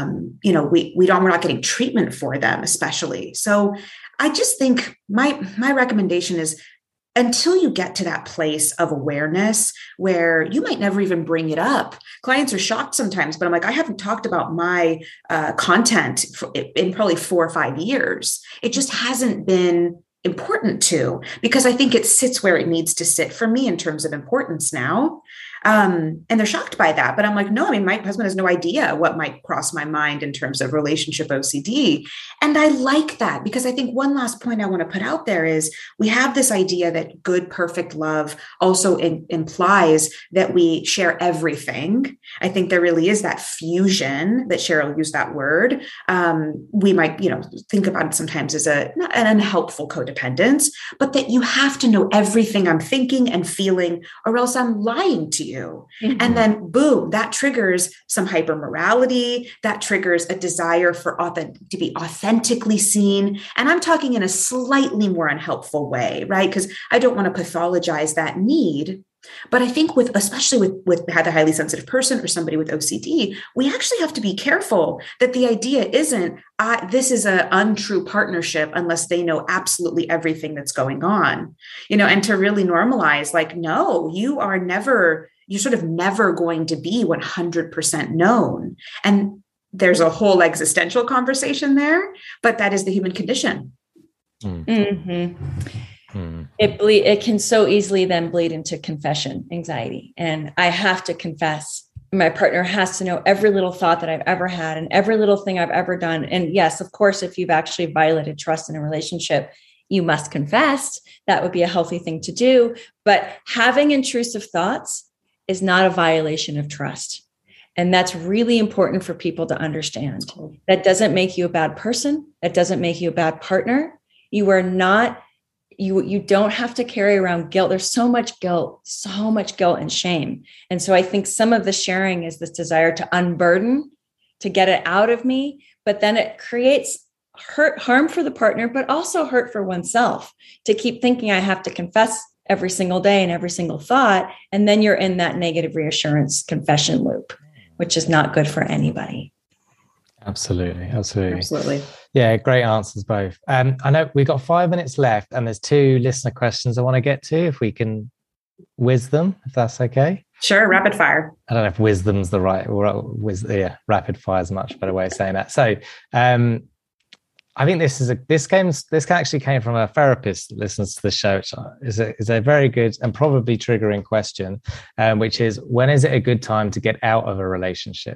we're not getting treatment for them, especially. So I just think my recommendation is, until you get to that place of awareness where you might never even bring it up. Clients are shocked sometimes, but I'm like, I haven't talked about my content in probably 4 or 5 years. It just hasn't been important to, because I think it sits where it needs to sit for me in terms of importance now. And they're shocked by that. But I'm like, no, my husband has no idea what might cross my mind in terms of relationship OCD. And I like that, because I think one last point I want to put out there is, we have this idea that good, perfect love also implies that we share everything. I think there really is that fusion that Cheryl used that word. We might, think about it sometimes as an unhelpful codependence, but that you have to know everything I'm thinking and feeling, or else I'm lying to you. Mm-hmm. And then boom, that triggers some hypermorality, that triggers a desire to be authentically seen. And I'm talking in a slightly more unhelpful way, right? Because I don't want to pathologize that need. But I think especially with a highly sensitive person or somebody with OCD, we actually have to be careful that the idea isn't, this is an untrue partnership unless they know absolutely everything that's going on, and to really normalize, like, no, you're sort of never going to be 100% known. And there's a whole existential conversation there, but that is the human condition. Mm-hmm. It can so easily then bleed into confession anxiety. And I have to confess. My partner has to know every little thought that I've ever had and every little thing I've ever done. And yes, of course, if you've actually violated trust in a relationship, you must confess. That would be a healthy thing to do. But having intrusive thoughts is not a violation of trust. And that's really important for people to understand. That doesn't make you a bad person. That doesn't make you a bad partner. You are not, you don't have to carry around guilt. There's so much guilt and shame. And so I think some of the sharing is this desire to unburden, to get it out of me, but then it creates harm for the partner, but also hurt for oneself, to keep thinking I have to confess every single day and every single thought. And then you're in that negative reassurance confession loop, which is not good for anybody. Absolutely. Yeah, great answers both. I know we've got 5 minutes left and there's 2 listener questions I want to get to, if we can whiz them, if that's okay. Can rapid fire. I don't know if wisdom's the right, rapid fire is a much better way of saying that. So I think this actually came from a therapist that listens to the show, which is a very good and probably triggering question, which is, when is it a good time to get out of a relationship?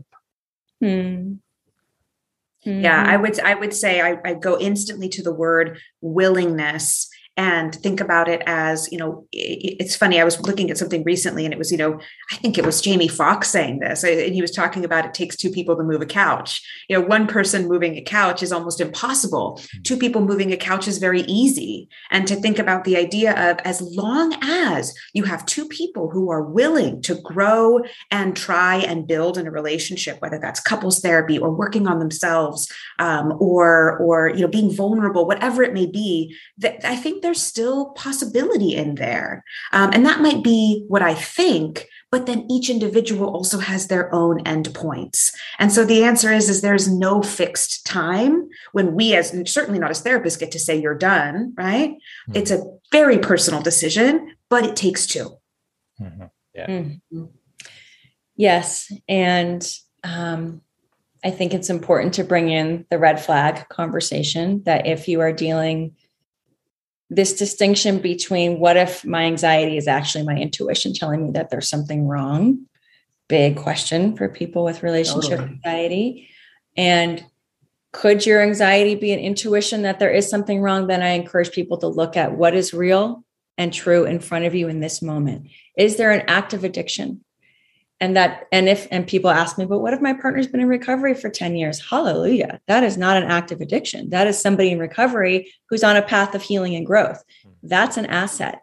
Yeah, I would say I go instantly to the word willingness and think about it as, it's funny. I was looking at something recently and it was, I think it was Jamie Foxx saying this, and he was talking about it takes 2 people to move a couch. One person moving a couch is almost impossible. 2 people moving a couch is very easy. And to think about the idea of, as long as you have 2 people who are willing to grow and try and build in a relationship, whether that's couples therapy or working on themselves, or being vulnerable, whatever it may be, that I think there's still possibility in there. And that might be what I think, but then each individual also has their own endpoints. And so the answer is there's no fixed time when we, as certainly not as therapists, get to say you're done, right? Mm-hmm. It's a very personal decision, but it takes two. Mm-hmm. Yeah. Mm-hmm. Yes. And I think it's important to bring in the red flag conversation, that if you are dealing this distinction between what if my anxiety is actually my intuition telling me that there's something wrong, big question for people with relationship anxiety. And could your anxiety be an intuition that there is something wrong? Then I encourage people to look at what is real and true in front of you in this moment. Is there an active addiction? And people ask me, but what if my partner's been in recovery for 10 years? Hallelujah. That is not an active addiction. That is somebody in recovery who's on a path of healing and growth. That's an asset.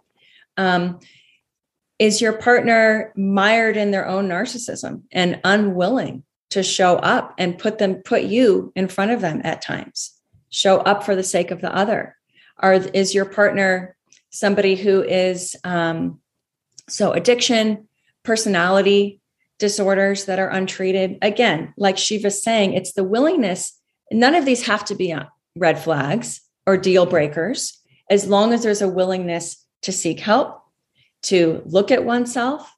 Is your partner mired in their own narcissism and unwilling to show up and put you in front of them at times? Show up for the sake of the other. Is your partner somebody who is addiction, personality disorders that are untreated? Again, like Shiva's saying, it's the willingness. None of these have to be red flags or deal breakers, as long as there's a willingness to seek help, to look at oneself.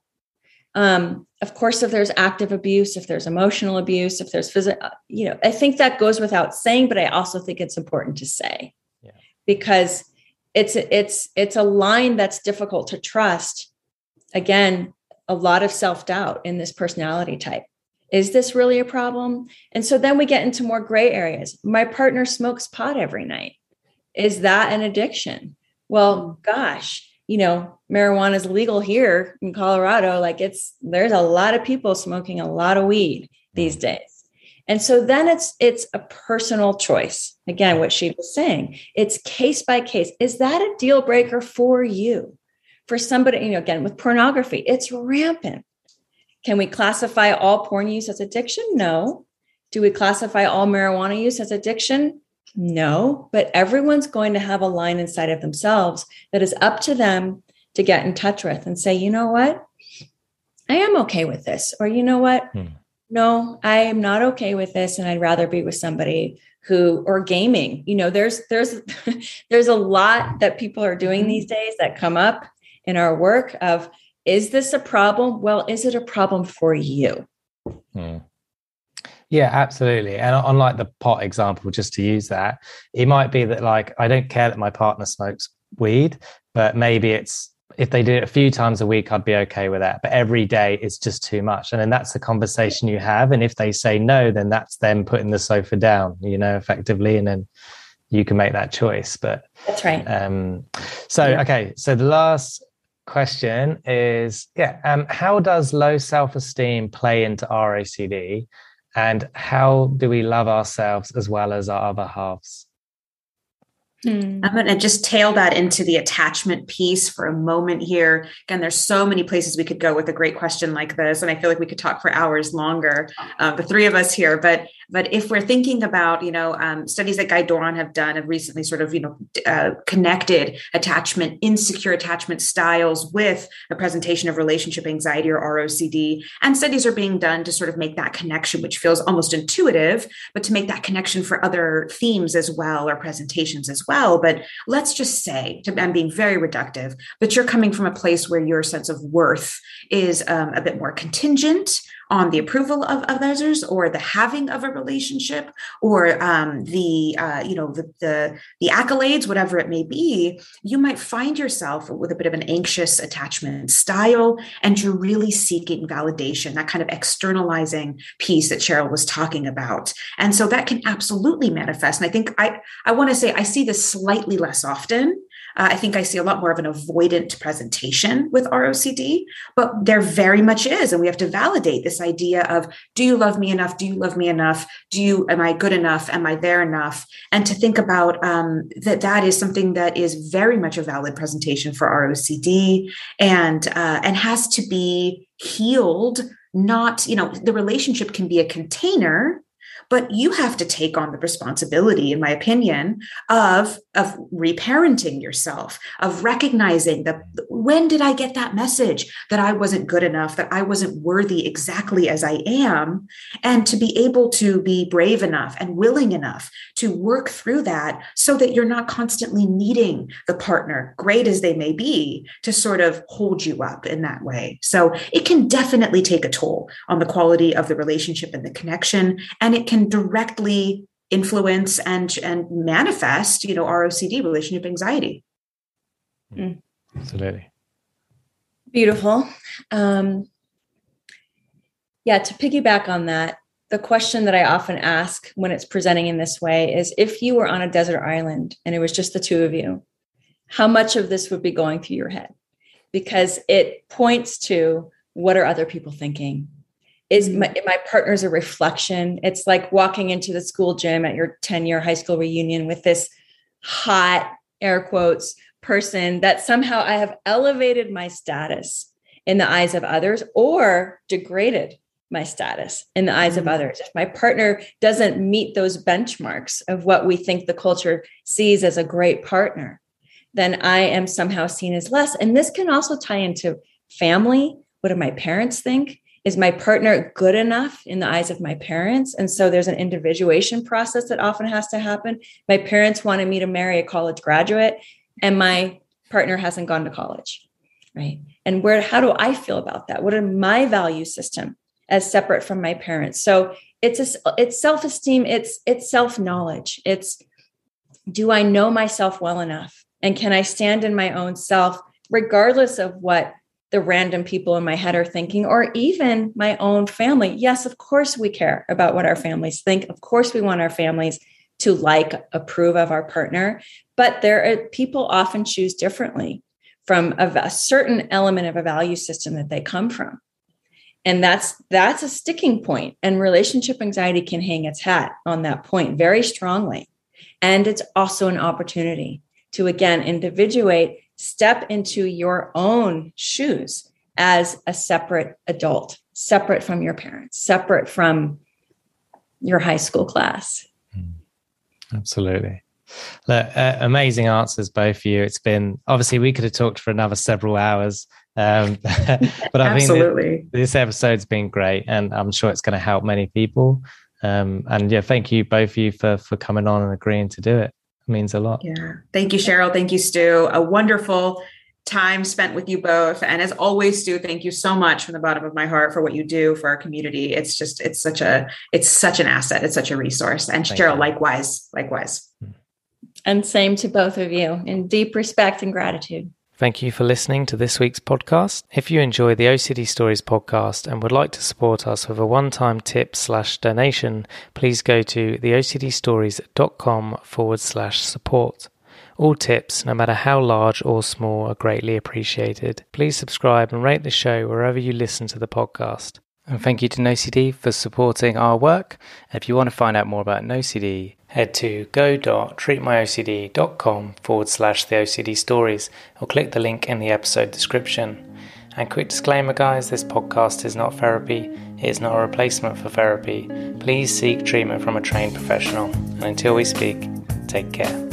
Of course, if there's active abuse, if there's emotional abuse, if there's physical, I think that goes without saying, but I also think it's important to say, because it's a line that's difficult to trust. Again, a lot of self-doubt in this personality type. Is this really a problem? And so then we get into more gray areas. My partner smokes pot every night. Is that an addiction? Well, gosh, marijuana is legal here in Colorado. There's a lot of people smoking a lot of weed these days. And so then it's a personal choice. Again, what she was saying, it's case by case. Is that a deal breaker for you? For somebody, again, with pornography, it's rampant. Can we classify all porn use as addiction? No. Do we classify all marijuana use as addiction? No. But everyone's going to have a line inside of themselves that is up to them to get in touch with and say, you know what? I am okay with this. Or you know what? No, I am not okay with this. And I'd rather be with somebody or gaming. There's a lot that people are doing these days that come up in our work of, is this a problem? Well, is it a problem for you? Yeah, absolutely. And on the pot example, just to use that, it might be that I don't care that my partner smokes weed, but maybe it's, if they do it a few times a week, I'd be okay with that. But every day it's just too much. And then that's the conversation you have. And if they say no, then that's them putting the sofa down, effectively. And then you can make that choice. But that's right. Okay. So the last question is, how does low self-esteem play into ROCD, and how do we love ourselves as well as our other halves? I'm going to just tail that into the attachment piece for a moment here. Again, there's so many places we could go with a great question like this, and I feel like we could talk for hours longer, the three of us here. But if we're thinking about, studies that Guy Doron have done have recently sort of, connected insecure attachment styles with a presentation of relationship anxiety or ROCD. And studies are being done to sort of make that connection, which feels almost intuitive, but to make that connection for other themes as well, or presentations as well. But let's just say, I'm being very reductive, but you're coming from a place where your sense of worth is a bit more contingent on the approval of others, or the having of a relationship, or the accolades, whatever it may be. You might find yourself with a bit of an anxious attachment style, and you're really seeking validation, that kind of externalizing piece that Cheryl was talking about. And so that can absolutely manifest. And I think I want to say I see this slightly less often. I think I see a lot more of an avoidant presentation with ROCD, but there very much is. And we have to validate this idea of, do you love me enough? Do you love me enough? Am I good enough? Am I there enough? And to think about that is something that is very much a valid presentation for ROCD, and has to be healed. Not, the relationship can be a container, but you have to take on the responsibility, in my opinion, of reparenting yourself, of recognizing that when did I get that message that I wasn't good enough, that I wasn't worthy exactly as I am, and to be able to be brave enough and willing enough to work through that so that you're not constantly needing the partner, great as they may be, to sort of hold you up in that way. So it can definitely take a toll on the quality of the relationship and the connection, and it can directly influence and manifest, ROCD, relationship anxiety. Absolutely. Beautiful. To piggyback on that, the question that I often ask when it's presenting in this way is, if you were on a desert island and it was just the two of you, how much of this would be going through your head? Because it points to, what are other people thinking? Is my partner's a reflection? It's like walking into the school gym at your 10-year high school reunion with this hot, air quotes, person that somehow I have elevated my status in the eyes of others or degraded my status in the eyes of others. If my partner doesn't meet those benchmarks of what we think the culture sees as a great partner, then I am somehow seen as less. And this can also tie into family. What do my parents think? Is my partner good enough in the eyes of my parents? And so there's an individuation process that often has to happen. My parents wanted me to marry a college graduate, and my partner hasn't gone to college, right? And how do I feel about that? What are my value system as separate from my parents? So it's self-esteem, it's self-knowledge. It's, do I know myself well enough? And can I stand in my own self, regardless of what the random people in my head are thinking, or even my own family? Yes, of course we care about what our families think. Of course we want our families to approve of our partner, but people often choose differently from a certain element of a value system that they come from. And that's a sticking point. And relationship anxiety can hang its hat on that point very strongly. And it's also an opportunity to, again, individuate, step into your own shoes as a separate adult, separate from your parents, separate from your high school class. Absolutely. Look, amazing answers, both of you. It's been, obviously we could have talked for another several hours, but I think this episode's been great, and I'm sure it's going to help many people. Thank you both of you for coming on and agreeing to do it. It means a lot. Yeah. Thank you, Cheryl. Thank you, Stu. A wonderful time spent with you both. And as always, Stu, thank you so much from the bottom of my heart for what you do for our community. It's such an asset. It's such a resource. And Thank Cheryl, you. likewise. And same to both of you, in deep respect and gratitude. Thank you for listening to this week's podcast. If you enjoy the OCD Stories podcast and would like to support us with a one-time tip/donation, please go to theocdstories.com/support. All tips, no matter how large or small, are greatly appreciated. Please subscribe and rate the show wherever you listen to the podcast. And thank you to NoCD for supporting our work. If you want to find out more about NoCD, head to go.treatmyocd.com/theocdstories or click the link in the episode description. And quick disclaimer, guys, this podcast is not therapy. It is not a replacement for therapy. Please seek treatment from a trained professional. And until we speak, take care.